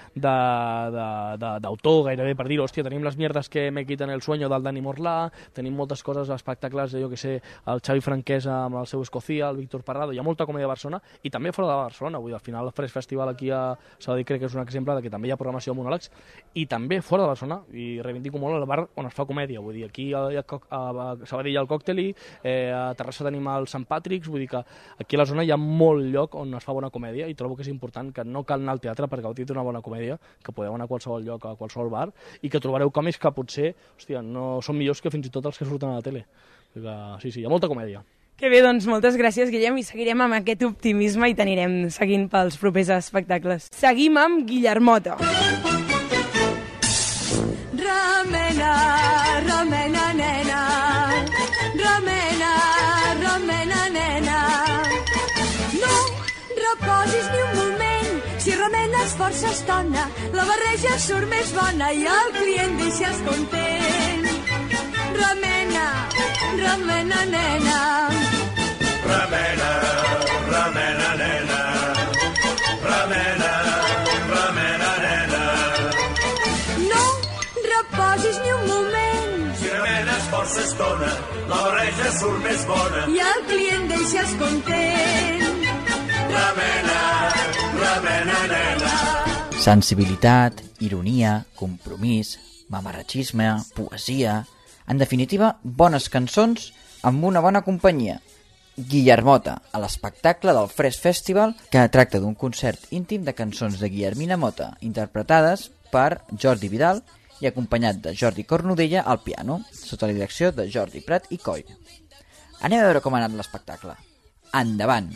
S7: d'autor, gairebé per dir, hòstia, tenim les mierdes que me quiten el sueño del Dani Morlà, tenim moltes coses, espectacles, jo que sé, el Xavi Franquesa amb el seu Escocía, el Víctor Parrado, hi ha molta comèdia a Barcelona i també fora de Barcelona, vull dir, al final el Fresh Festival aquí a Sabadell crec que és un exemple de que també hi ha programació de monòlegs i també fora de Barcelona, i reivindico molt el bar on es fa comèdia, vull dir, aquí a, a, a Sabadell hi ha el Còcteli, eh, a Terrassa tenim el Sant Patrick's, vull dir que aquí a la zona hi ha molt lloc on es fa bona comèdia i trobo que és important que no cal anar al teatre per gaudir d'una bona comèdia, que podeu anar a qualsevol lloc, a qualsevol bar, i que trobareu còmics que potser, hòstia, no són millors que fins i tot els que surten a la tele. Que, sí, sí, hi ha molta comèdia.
S3: Que bé, doncs moltes gràcies, Guillem, i seguirem amb aquest optimisme i t'anirem seguint pels propers espectacles. Seguim amb Guillermota.
S8: Remena, remena, nena, remena, remena, nena. No reposis ni un moment, si remenes força estona, la barreja surt més bona i el client deixes content. Remena, remena, nena.
S9: Remena, remena, nena. Remena, remena, nena.
S8: No reposis ni un moment.
S9: Si remenes força estona, la barreja surt més bona.
S8: I el client deixes content.
S9: Remena, remena, nena.
S10: Sensibilitat, ironia, compromís, mamarratxisme, poesia... En definitiva, bones cançons amb una bona companyia. Guillermota, a l'espectacle del Fresh Festival, que tracta d'un concert íntim de cançons de Guillermina Mota, interpretades per Jordi Vidal i acompanyat de Jordi Cornudella al piano, sota la direcció de Jordi Prat i Coll. Anem a veure com ha anat l'espectacle. Endavant!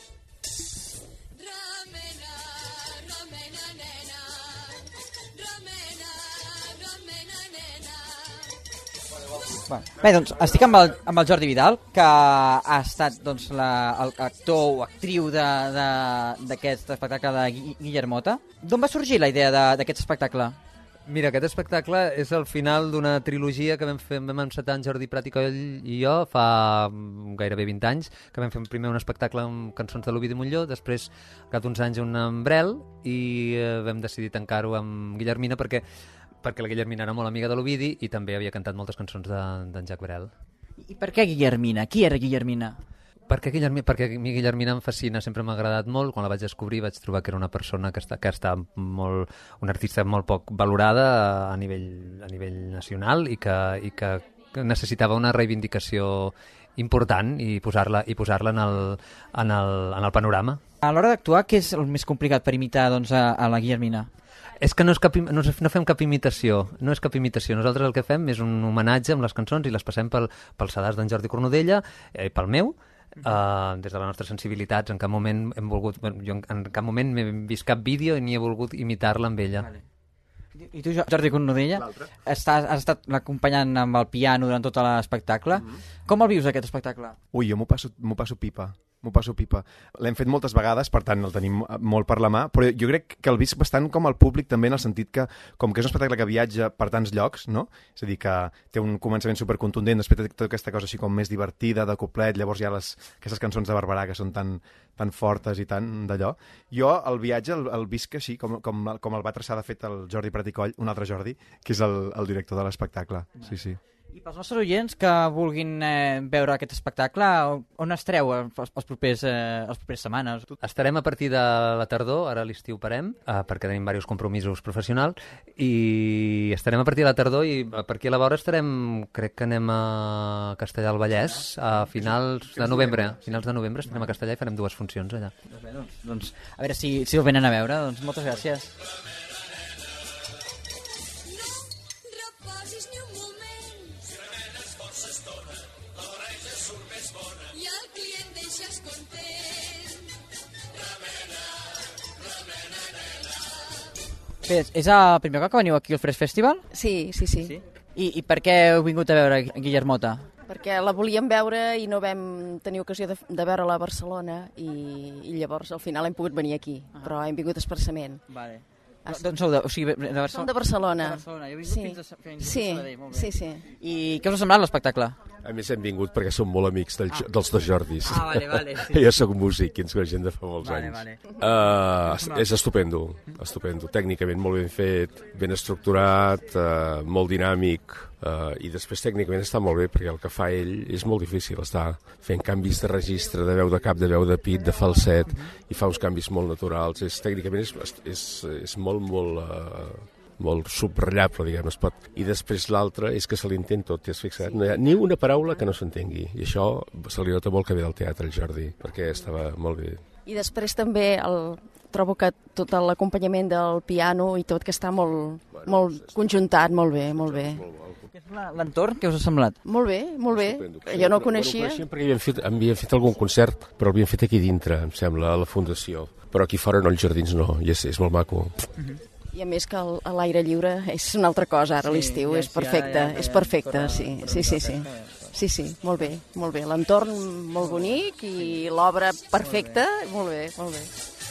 S10: Bé, doncs estic amb el, amb el Jordi Vidal, que ha estat doncs, l'actor o actriu d'aquest espectacle de Guillermota. D'on va sorgir la idea d'aquest espectacle?
S11: Mira, aquest espectacle és el final d'una trilogia que vam fer, vam encetar en Jordi Prat i Coll i jo fa gairebé vint anys, que vam fer primer un espectacle amb cançons de l'Ovidi Montllor, després, al cap d'uns anys, un amb Brel, i eh, vam decidir tancar-ho amb Guillermina perquè perquè la Guillermina era molt amiga de l'Ovidi i també havia cantat moltes cançons d'en de, Jacques Brel.
S10: I per què Guillermina? Qui era Guillermina?
S11: Perquè, Guillermina, perquè a mi Guillermina em fascina, sempre m'ha agradat molt. Quan la vaig descobrir vaig trobar que era una persona que està, que està molt, una artista molt poc valorada a nivell, a nivell nacional i que, i que necessitava una reivindicació important i posar-la i posar-la en, el, en, el, en el panorama.
S10: A l'hora d'actuar, què és el més complicat per imitar doncs, a, a la Guillermina?
S11: És que no, és cap, no, no fem cap imitació, no és cap imitació. Nosaltres el que fem és un homenatge amb les cançons i les passem pel, pel sedàs d'en Jordi Cornudella, eh, pel meu, uh, des de les nostres sensibilitats. En cap moment hem volgut... Jo en, en cap moment m'he vist cap vídeo ni he volgut imitar-la amb ella.
S10: Vale. I tu, Jordi Cornudella, estàs, has estat acompanyant amb el piano durant tot l'espectacle. Mm-hmm. Com el vius, aquest espectacle?
S12: Ui, jo m'ho passo, m'ho passo pipa. M'ho passo pipa. L'hem fet moltes vegades, per tant el tenim molt per la mà, però jo crec que el visc bastant com el públic també, en el sentit que, com que és un espectacle que viatja per tants llocs, no? És a dir, que té un començament supercontundent, després té tota aquesta cosa així com més divertida, de coplet, llavors hi ha les, aquestes cançons de Barberà que són tan, tan fortes i tan d'allò. Jo el viatge el, el visc així, com, com, com el va traçar de fet el Jordi Praticoll, un altre Jordi, que és el, el director de l'espectacle. Sí, sí.
S10: I pels nostres oients que vulguin eh, veure aquest espectacle, on estreu els, els, propers, eh, les properes setmanes?
S11: Estarem a partir de la tardor, ara a l'estiu parem, eh, perquè tenim diversos compromisos professionals, i estarem a partir de la tardor i per aquí a la vora estarem, crec que anem a Castellar del Vallès a finals de novembre. A finals de novembre estarem a Castellar i farem dues funcions allà.
S10: Doncs, bé, doncs, doncs a veure si, si el venen a veure, doncs moltes gràcies. Bé, és el primer cop que veniu aquí al Fresh Festival?
S13: Sí, sí, sí. sí?
S10: I, I per què heu vingut a veure Guillermota?
S13: Perquè la volíem veure i no vam tenir ocasió de, de veure-la a Barcelona i, i llavors al final hem pogut venir aquí, ah. però hem vingut expressament.
S10: Vale. D'on sou? De, o sigui, de Barcelona?
S13: Som de Barcelona.
S10: De Barcelona. Jo he vingut
S13: sí.
S10: fins a, fins a
S13: sí.
S10: Sabadell, molt bé.
S13: Sí, sí.
S10: I què us ha semblat l'espectacle?
S14: A més hem vingut perquè som molt amics del, ah. dels dos Jordis.
S10: Ah, vale, vale. Sí.
S14: Jo soc músic i ens coneixem de fa molts
S10: vale,
S14: anys.
S10: Vale.
S14: Uh, és estupendo, estupendo. Tècnicament molt ben fet, ben estructurat, uh, molt dinàmic, uh, i després tècnicament està molt bé perquè el que fa ell és molt difícil. Està fent canvis de registre, de veu de cap, de veu de pit, de falset, mm-hmm. i fa uns canvis molt naturals. És, tècnicament és, és, és molt, molt... Uh, molt subratllable, diguem, es pot. I després l'altre és que se l'entén tot, t'hi has fixat? No hi ha ni una paraula que no s'entengui. I això se li nota molt que ve del teatre, el Jordi, perquè estava molt bé.
S13: I després també el, trobo que tot l'acompanyament del piano i tot, que està molt, bueno, molt conjuntat, molt bé, molt bé.
S10: L'entorn, què us ha semblat?
S13: Molt bé, molt bé. Sí, jo no ho coneixia.
S14: Bueno, coneixíem perquè havíem fet, havíem fet algun concert, però l'havíem fet aquí dintre, em sembla, a la Fundació. Però aquí fora no, els jardins no, i és, és molt maco.
S13: Uh-huh. I a més que a l'aire lliure és una altra cosa, ara a l'estiu, sí, és perfecte, ja, ja, ja, és perfecte, sí, sí, sí, sí. Sí, sí, molt bé, molt bé. L'entorn molt bonic i l'obra perfecta, molt bé, molt bé.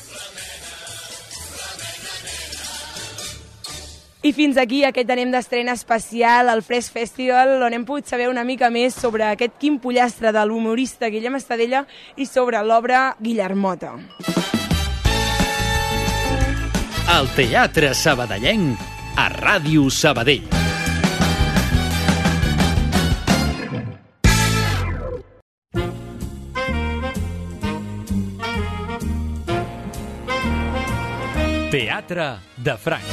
S3: I fins aquí aquest anem d'estrena especial al Fresh Festival, on hem pogut saber una mica més sobre aquest quim pollastre de l'humorista Guillem Estadella i sobre l'obra Guillermota.
S2: El Teatre Sabadellenc a Ràdio Sabadell. Teatre de Franc.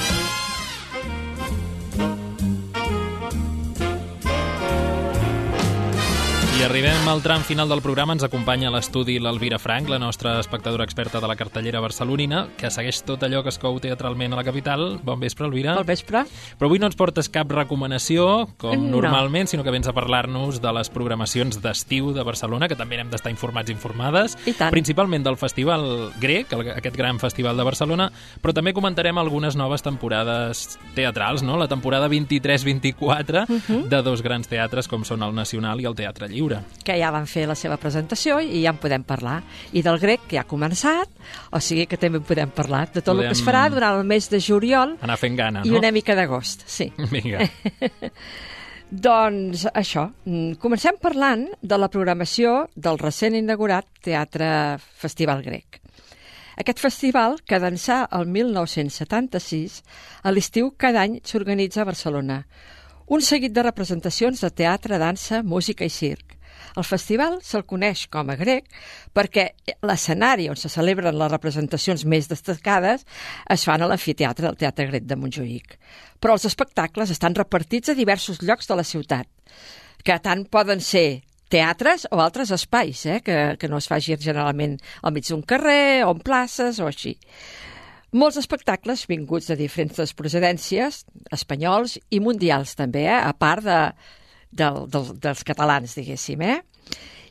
S1: I arribem al tram final del programa. Ens acompanya a l'estudi l'Elvira Frank, la nostra espectadora experta de la cartellera barcelonina, que segueix tot allò que es cou teatralment a la capital. Bon vespre, Elvira.
S15: Bon vespre.
S1: Però avui no ens portes cap recomanació, com
S15: no.
S1: normalment, sinó que vens a parlar-nos de les programacions d'estiu de Barcelona, que també hem d'estar informats i informades.
S15: I tant.
S1: Principalment del Festival Grec, aquest gran festival de Barcelona, però també comentarem algunes noves temporades teatrals, no? La temporada vint-i-tres vint-i-quatre uh-huh. de dos grans teatres com són el Nacional i el Teatre Lliure.
S15: Que ja van fer la seva presentació i ja en podem parlar. I del Grec, que ja ha començat, o sigui que també en podem parlar de tot podem... el que es farà durant el mes de juliol.
S1: Anar fent gana, no?
S15: I una mica d'agost, sí.
S1: Vinga.
S15: Doncs això, comencem parlant de la programació del recent inaugurat Teatre Festival Grec. Aquest festival, que d'ençà el mil nou-cents setanta-sis, a l'estiu cada any s'organitza a Barcelona. Un seguit de representacions de teatre, dansa, música i circ. El festival se'l coneix com a Grec perquè l'escenari on se celebren les representacions més destacades es fan a l'amfiteatre del Teatre Grec de Montjuïc. Però els espectacles estan repartits a diversos llocs de la ciutat, que tant poden ser teatres o altres espais, eh, que, que no es faci generalment al mig d'un carrer o en places o així. Molts espectacles vinguts de diferents procedències, espanyols i mundials també, eh? A part de, de, de, dels catalans, diguéssim. Eh?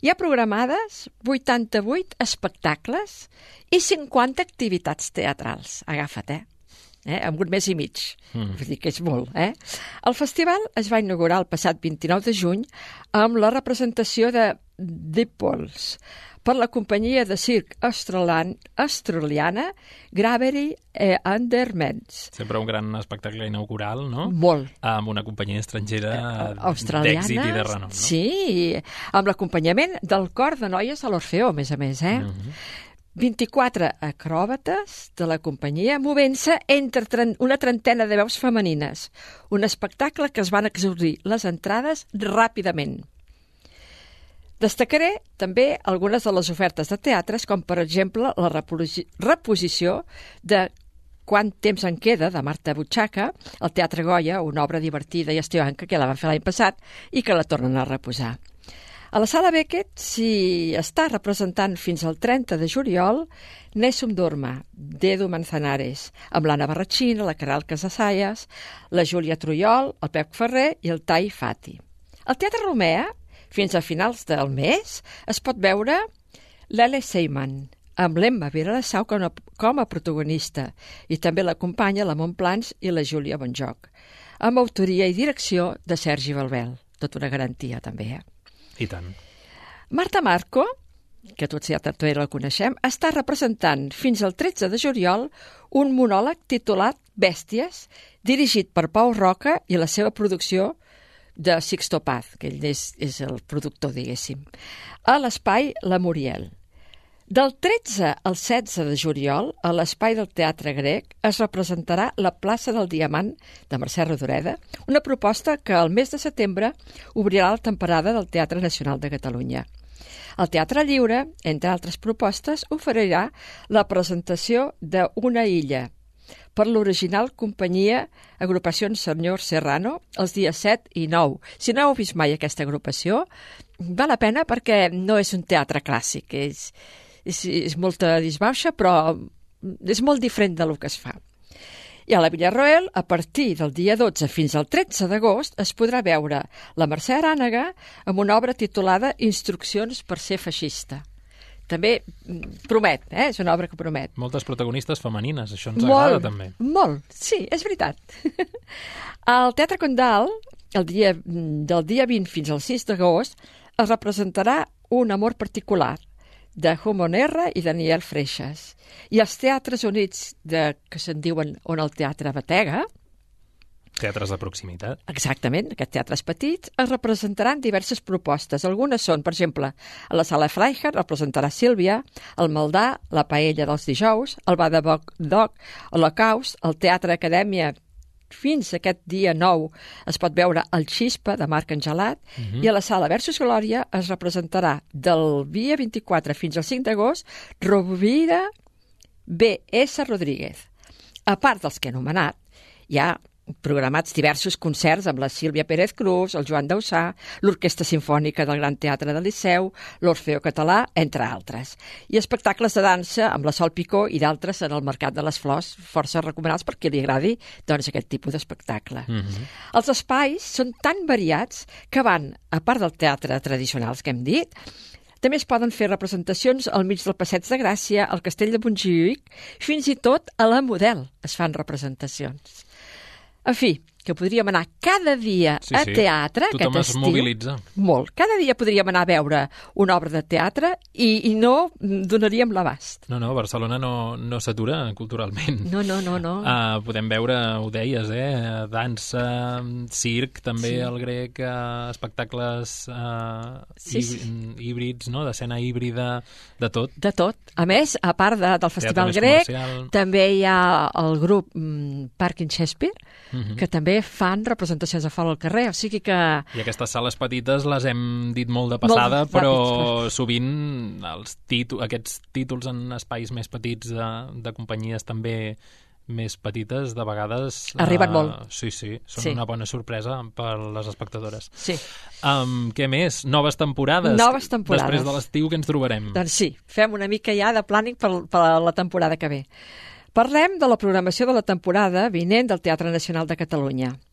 S15: Hi ha programades vuitanta-vuit espectacles i cinquanta activitats teatrals. Agafa't, eh? Eh, amb un mes i mig, mm. vull dir que és molt. Eh? El festival es va inaugurar el passat vint-i-nou de juny amb la representació de Dipples per la companyia de circ australian, australiana Gravity eh, Undermans.
S1: Sempre un gran espectacle inaugural, no?
S15: Molt.
S1: Amb una companyia estrangera
S15: australiana,
S1: d'èxit i de renom, no?
S15: Sí, amb l'acompanyament del cor de noies a l'Orfeó, a més a més, eh? Mm-hmm. vint-i-quatre acròbates de la companyia movent-se entre una trentena de veus femenines. Un espectacle que es van exaurir les entrades ràpidament. Destacaré també algunes de les ofertes de teatres, com per exemple la reposició de Quant temps en queda, de Marta Butxaca, al Teatre Goya, una obra divertida i estioanca que la van fer l'any passat i que la tornen a reposar. A la Sala Beckett s'hi està representant fins al trenta de juliol Nessun Dorma, d'Edu Manzanares, amb l'Anna Barratxina, la Caral Casasayas, la Júlia Trujol, el Pep Ferrer i el Tai Fati. Al Teatre Romea, fins a finals del mes, es pot veure l'Ele Seyman, amb l'Emma Vilassau com, com a protagonista, i també l'acompanya la Montplans i la Júlia Bonjoc, amb autoria i direcció de Sergi Balbel. Tot una garantia, també, eh?
S1: I tant.
S15: Marta Marco, que tots ja també la coneixem, està representant fins al tretze de juliol un monòleg titulat Bèsties, dirigit per Pau Roca i la seva producció de Sixto Paz, que ell és, és el productor, diguéssim, a l'espai La Muriel. Del tretze al setze de juliol, a l'Espai del Teatre Grec, es representarà La plaça del Diamant, de Mercè Rodoreda, una proposta que al mes de setembre obrirà la temporada del Teatre Nacional de Catalunya. El Teatre Lliure, entre altres propostes, oferirà la presentació d'Una illa, per l'original companyia Agrupació Senyor Serrano, els dies set i nou. Si no heu vist mai aquesta agrupació, val la pena perquè no és un teatre clàssic, és... És, és molta disbauxa, però és molt diferent del que es fa. I a la Villarroel, a partir del dia dotze fins al tretze d'agost, es podrà veure la Mercè Arànega amb una obra titulada Instruccions per ser feixista. També promet, eh? És una obra que promet.
S1: Moltes protagonistes femenines, això ens
S15: molt,
S1: agrada també.
S15: Molt, sí, és veritat. Al Teatre Condal, el dia, del dia vint fins al sis d'agost, es representarà Un amor particular, de Homonerra i Daniel Freixas. I els Teatres Units, de, que se'n diuen on el Teatre Batega,
S1: teatres de proximitat.
S15: Exactament, aquests teatres petits, es representaran diverses propostes. Algunes són, per exemple, a la Sala Freiherr representarà Sílvia, el Maldà, la Paella dels dijous, el Badaboc Doc, l'Holocaust, el Teatre Acadèmia. Fins aquest dia nou es pot veure El Xispa, de Marc Angelat, uh-huh. i a la Sala Versus Glòria es representarà del dia vint-i-quatre fins al cinc d'agost Rovira B S Rodríguez. A part dels que he anomenat, hi ha programats diversos concerts amb la Sílvia Pérez Cruz, el Joan Dausà, l'Orquestra Simfònica del Gran Teatre del Liceu, l'Orfeó Català, entre altres. I espectacles de dansa amb la Sol Picó i d'altres en el Mercat de les Flors, força recomanats perquè li agradi doncs, aquest tipus d'espectacle. Mm-hmm. Els espais són tan variats que van, a part del teatre tradicionals que hem dit, també es poden fer representacions al mig del Passeig de Gràcia, al Castell de Montjuïc, fins i tot a la Model es fan representacions. En fi, que podríem anar cada dia
S1: sí,
S15: a
S1: sí.
S15: teatre
S1: Tothom
S15: aquest estiu.
S1: Tothom es mobilitza.
S15: Molt. Cada dia podríem anar a veure una obra de teatre i, i no donaríem l'abast.
S1: No, no, Barcelona no, no s'atura culturalment.
S15: No, no, no. no.
S1: Uh, podem veure, ho deies, eh? Dansa, circ, també sí. el grec, uh, espectacles uh, sí, sí. híbrids, no? D'escena híbrida, de tot.
S15: De tot. A més, a part de, del Festival Grec, comercial. També hi ha el grup mm, Parkin Shakespeare, uh-huh. que també fan representacions a fora al carrer, o sigui que...
S1: I aquestes sales petites les hem dit molt de passada, molt però ràpids, sovint els títol, aquests títols en espais més petits de, de companyies també més petites, de vegades...
S15: Arriben uh, molt.
S1: Sí, sí, són
S15: sí.
S1: una bona sorpresa per les espectadores.
S15: Sí.
S1: Um, què més? Noves temporades?
S15: Noves temporades.
S1: Després de l'estiu, què ens trobarem?
S15: Doncs sí, fem una mica ja de planning per, per la temporada que ve. Parlem de la programació de la temporada vinent del Teatre Nacional de Catalunya.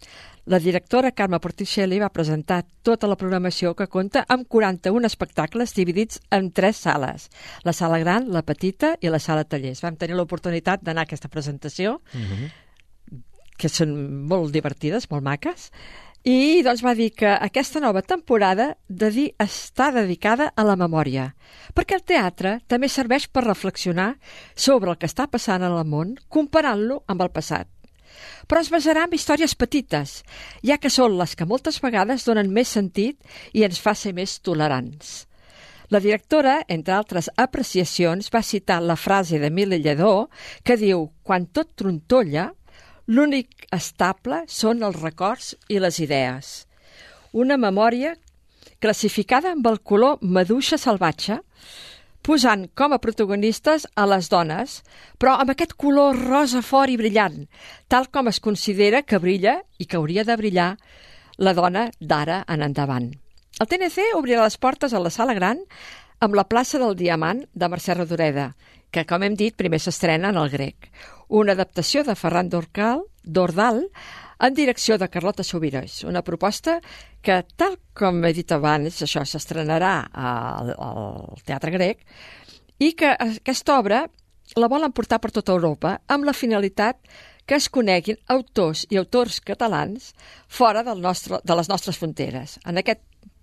S15: La directora Carme Porticelli va presentar tota la programació que compta amb quaranta-un espectacles dividits en tres sales. La sala gran, la petita i la sala tallers. Vam tenir l'oportunitat d'anar a aquesta presentació, mm-hmm. que són molt divertides, molt maques, i doncs va dir que aquesta nova temporada de dir està dedicada a la memòria, perquè el teatre també serveix per reflexionar sobre el que està passant en el món, comparant-lo amb el passat. Però es basarà en històries petites, ja que són les que moltes vegades donen més sentit i ens fa ser més tolerants. La directora, entre altres apreciacions, va citar la frase d'Emili Lledó que diu: quan tot trontolla, l'únic estable són els records i les idees. Una memòria classificada amb el color maduixa salvatge, posant com a protagonistes a les dones, però amb aquest color rosa fort i brillant, tal com es considera que brilla i que hauria de brillar la dona d'ara en endavant. El T N C obrirà les portes a la sala gran amb la plaça del Diamant de Mercè Rodoreda, que, com hem dit, primer s'estrena en el Grec. Una adaptació de Ferran Dorcal, Dordal, en direcció de Carlota Subirós. Una proposta que, tal com he dit abans, això s'estrenarà al, al Teatre Grec, i que aquesta obra la volen portar per tota Europa amb la finalitat que es coneguin autors i autors catalans fora del nostre, de les nostres fronteres. En aquest,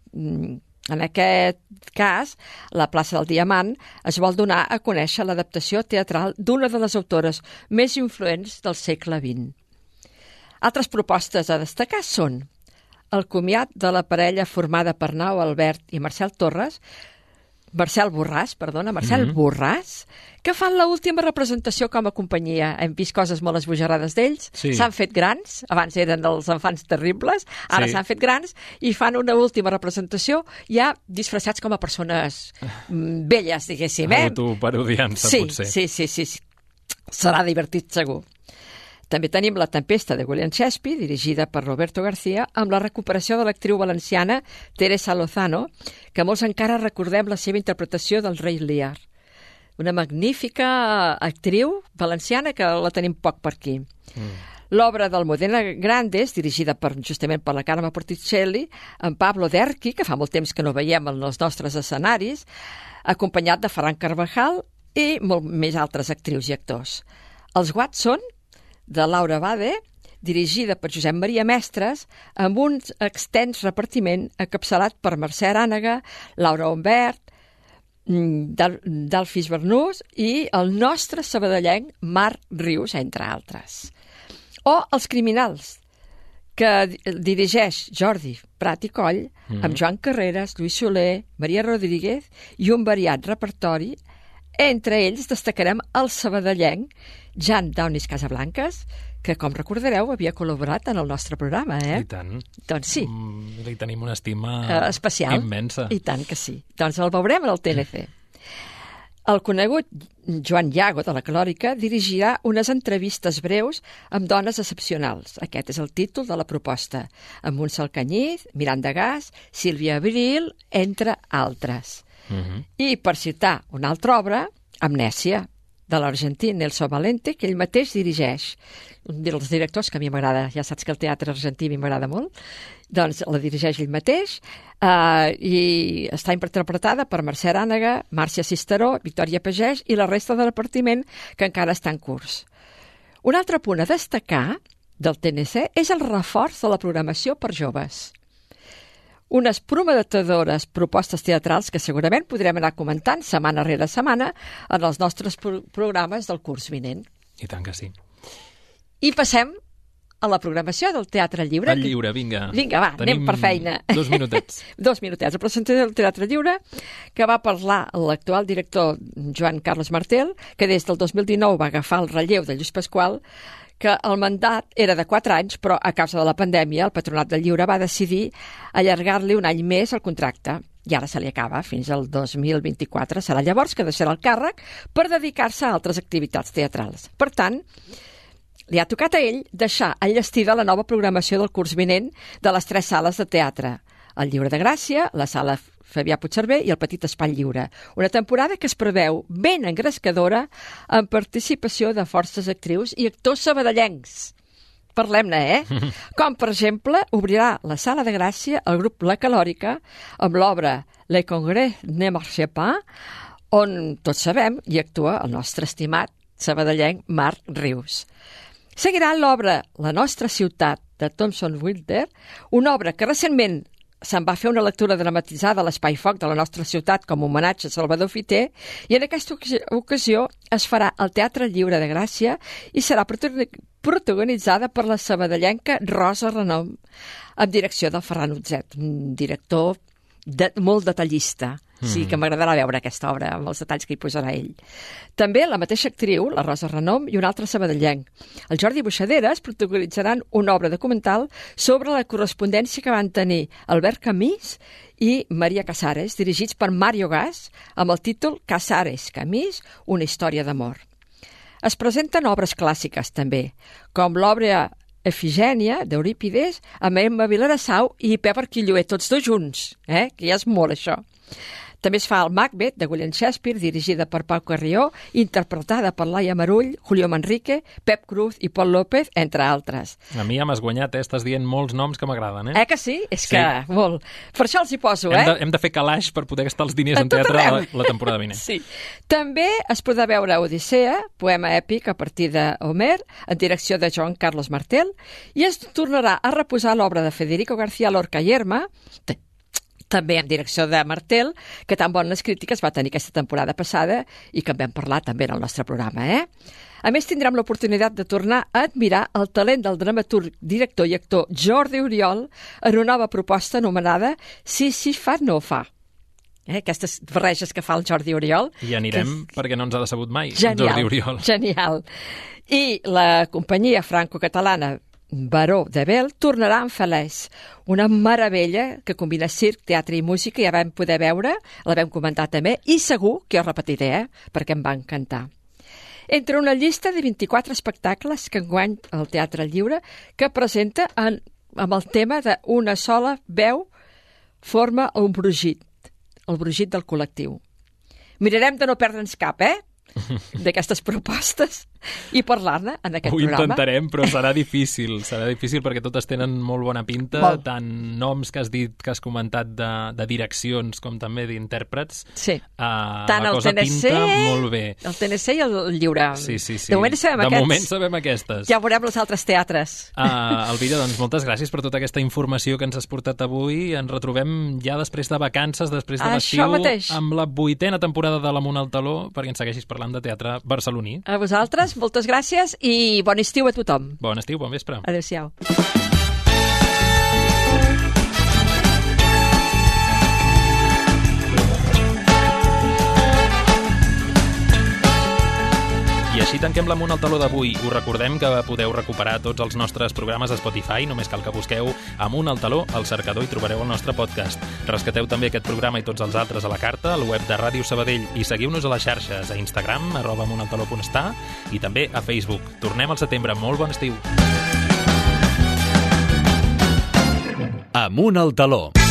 S15: en aquest cas, la plaça del Diamant es vol donar a conèixer l'adaptació teatral d'una de les autores més influents del segle vint. Altres propostes a destacar són el comiat de la parella formada per Nau Albert i Marcel Torres, Marcel Borràs, perdona, Marcel mm-hmm. Borràs, que fan l'última representació com a companyia. Hem vist coses molt esbojarrades d'ells,
S1: sí.
S15: S'han fet grans, abans eren els enfants terribles, ara
S1: sí.
S15: S'han fet grans i fan una última representació ja disfressats com a persones mm, velles, diguéssim. Eh?
S1: Autoparodiant-se,
S15: sí,
S1: potser.
S15: Sí, sí, sí, sí. Serà divertit, segur. També tenim La tempesta de William Shakespeare, dirigida per Roberto García, amb la recuperació de l'actriu valenciana Teresa Lozano, que molts encara recordem la seva interpretació del rei Lear. Una magnífica actriu valenciana que la tenim poc per aquí. Mm. L'obra d'Almudena Grandes, dirigida per, justament per la Carme Porticelli, amb Pablo Derqui, que fa molt temps que no veiem en els nostres escenaris, acompanyat de Ferran Carvajal i molt més altres actrius i actors. Els Watson, de Laura Bade, dirigida per Josep Maria Mestres, amb un extens repartiment encapçalat per Mercè Arànega, Laura Humbert, Del, Delfis Bernús i el nostre sabadellenc Marc Rius, entre altres. O Els criminals, que dirigeix Jordi Prat i Coll, mm-hmm. amb Joan Carreras, Lluís Soler, Maria Rodríguez i un variat repertori. Entre ells destacarem el sabadellenc Jan Daunis Casablancas, que, com recordareu, havia col·laborat en el nostre programa, eh?
S1: I tant.
S15: Doncs sí.
S1: Mm, li tenim una estima
S15: uh, especial.
S1: Immensa.
S15: I tant que sí. Doncs el veurem al T N C. El conegut Joan Llago, de la Clòrica, dirigirà unes entrevistes breus amb dones excepcionals. Aquest és el títol de la proposta. Amb Montsal Canyiz, Miranda Gas, Sílvia Abril, entre altres. Uh-huh. I per citar una altra obra, Amnèsia, de l'argentí Nelson Valente, que ell mateix dirigeix. Un dels directors que a mi m'agrada, ja saps que el teatre argentí a mi m'agrada molt, doncs la dirigeix ell mateix, eh, i està interpretada per Mercè Arànega, Màrcia Cisteró, Victòria Pagès i la resta de repartiment que encara està en curs. Un altre punt a destacar del T N C és el reforç de la programació per joves. Unes prometedores propostes teatrals que segurament podrem anar comentant setmana rere setmana en els nostres pro- programes del curs vinent.
S1: I tant que sí.
S15: I passem a la programació del Teatre Lliure.
S1: El Lliure, vinga.
S15: Vinga, va,
S1: Tenim
S15: anem per feina.
S1: Dos minutets.
S15: dos minutets. La presentació del Teatre Lliure, que va parlar l'actual director Joan Carles Martel, que des del dos mil dinou va agafar el relleu de Lluís Pasqual, que el mandat era de quatre anys, però a causa de la pandèmia el Patronat del Lliure va decidir allargar-li un any més el contracte. I ara se li acaba, fins al dos mil vint-i-quatre. Serà llavors que deixarà el càrrec per dedicar-se a altres activitats teatrals. Per tant, li ha tocat a ell deixar enllestida la nova programació del curs vinent de les tres sales de teatre. El Lliure de Gràcia, la sala Fabià Puigcerver i el Petit Espai Lliure. Una temporada que es preveu ben engrescadora amb participació de forces actrius i actors sabadellencs. parlem-ne, eh? Com, per exemple, obrirà la Sala de Gràcia el grup La Calòrica amb l'obra Le Congrès ne marche pas, on tots sabem hi actua el nostre estimat sabadellenc Marc Rius. Seguirà l'obra La nostra ciutat de Thomson Wilder, una obra que recentment se'n va fer una lectura dramatitzada a l'Espai Foc de la nostra ciutat com a homenatge a Salvador Fiter, i en aquesta ocasió es farà al Teatre Lliure de Gràcia i serà protagonitzada per la sabadellenca Rosa Renom, amb direcció del Ferran Utzet, un director de, molt detallista. Sí, que m'agradarà veure aquesta obra amb els detalls que hi posarà ell. També la mateixa actriu, la Rosa Renom, i un altre sabadellenc. El Jordi Buixaderes protagonitzaran una obra documental sobre la correspondència que van tenir Albert Camus i Maria Casares, dirigits per Mario Gas, amb el títol Casares, Camus, una història d'amor. Es presenten obres clàssiques, també, com l'obra Efigènia, d'Eurípides, amb Emma Viladasau i Pep Arquilloé, tots dos junts, eh? Que ja és molt, això. També es fa el Macbeth, de William Shakespeare, dirigida per Pau Carrió, interpretada per Laia Marull, Julio Manrique, Pep Cruz i Pol López, entre altres.
S1: A mi ja m'has guanyat, eh? Estàs dient molts noms que m'agraden, eh?
S15: Eh que sí? És sí. que molt. Per això els hi poso,
S1: hem
S15: eh?
S1: De, hem de fer calaix per poder gastar els diners en teatre la, la temporada vinent.
S15: Sí. També es podrà veure Odissea, poema èpic a partir d'Homer, en direcció de Joan Carlos Martel, i es tornarà a reposar l'obra de Federico García Lorca i Herma, també en direcció de Martel, que tan bones crítiques va tenir aquesta temporada passada i que en vam parlar també en el nostre programa, eh? A més, tindrem l'oportunitat de tornar a admirar el talent del dramaturg, director i actor Jordi Oriol en una nova proposta anomenada Si si fa, no fa. Eh? Aquestes barreges que fa el Jordi Oriol.
S1: I anirem és... perquè no ens ha decebut mai,
S15: genial,
S1: Jordi Oriol.
S15: Genial. I la companyia franco-catalana Baró de Bel tornarà en Falès, una meravella que combina circ, teatre i música, ja vam poder veure, la vam comentar també, i segur que ho repetiré, eh? Perquè em va encantar. Entre una llista de vint-i-quatre espectacles que enguany el Teatre Lliure que presenta en, amb el tema d'una sola veu forma un brugit, el brugit del col·lectiu. Mirarem de no perdre'ns cap, eh? d'aquestes propostes i parlar-ne en aquest
S1: Ho
S15: programa.
S1: Ho intentarem, però serà difícil. Serà difícil perquè totes tenen molt bona pinta, molt. Tant noms que has dit, que has comentat de, de direccions com també d'intèrprets.
S15: Sí.
S1: Uh,
S15: tant
S1: la
S15: el
S1: cosa
S15: T N C,
S1: pinta molt bé.
S15: El T N C i el Lliure.
S1: Sí, sí, sí.
S15: De moment sabem
S1: de
S15: aquests.
S1: moment sabem aquestes.
S15: Ja veurem els altres teatres.
S1: Uh, Elvira, doncs moltes gràcies per tota aquesta informació que ens has portat avui. Ens retrobem ja després de vacances, després de l'estiu, amb la vuitena temporada de l'Amunt al Taló, perquè ens segueixis parlant de teatre barceloní.
S15: A vosaltres, moltes gràcies i bon estiu a tothom.
S1: Bon estiu, bon vespre.
S15: Adéu-siau.
S1: I així tanquem l'Amunt al Taló d'avui. Us recordem que podeu recuperar tots els nostres programes a Spotify, només cal que busqueu Amunt al Taló al cercador i trobareu el nostre podcast. Rescateu també aquest programa i tots els altres a la carta, al web de Ràdio Sabadell, i seguiu-nos a les xarxes, a Instagram, arroba amuntaltaló.està, i també a Facebook. Tornem al setembre. Molt bon estiu.
S2: Amunt al Taló.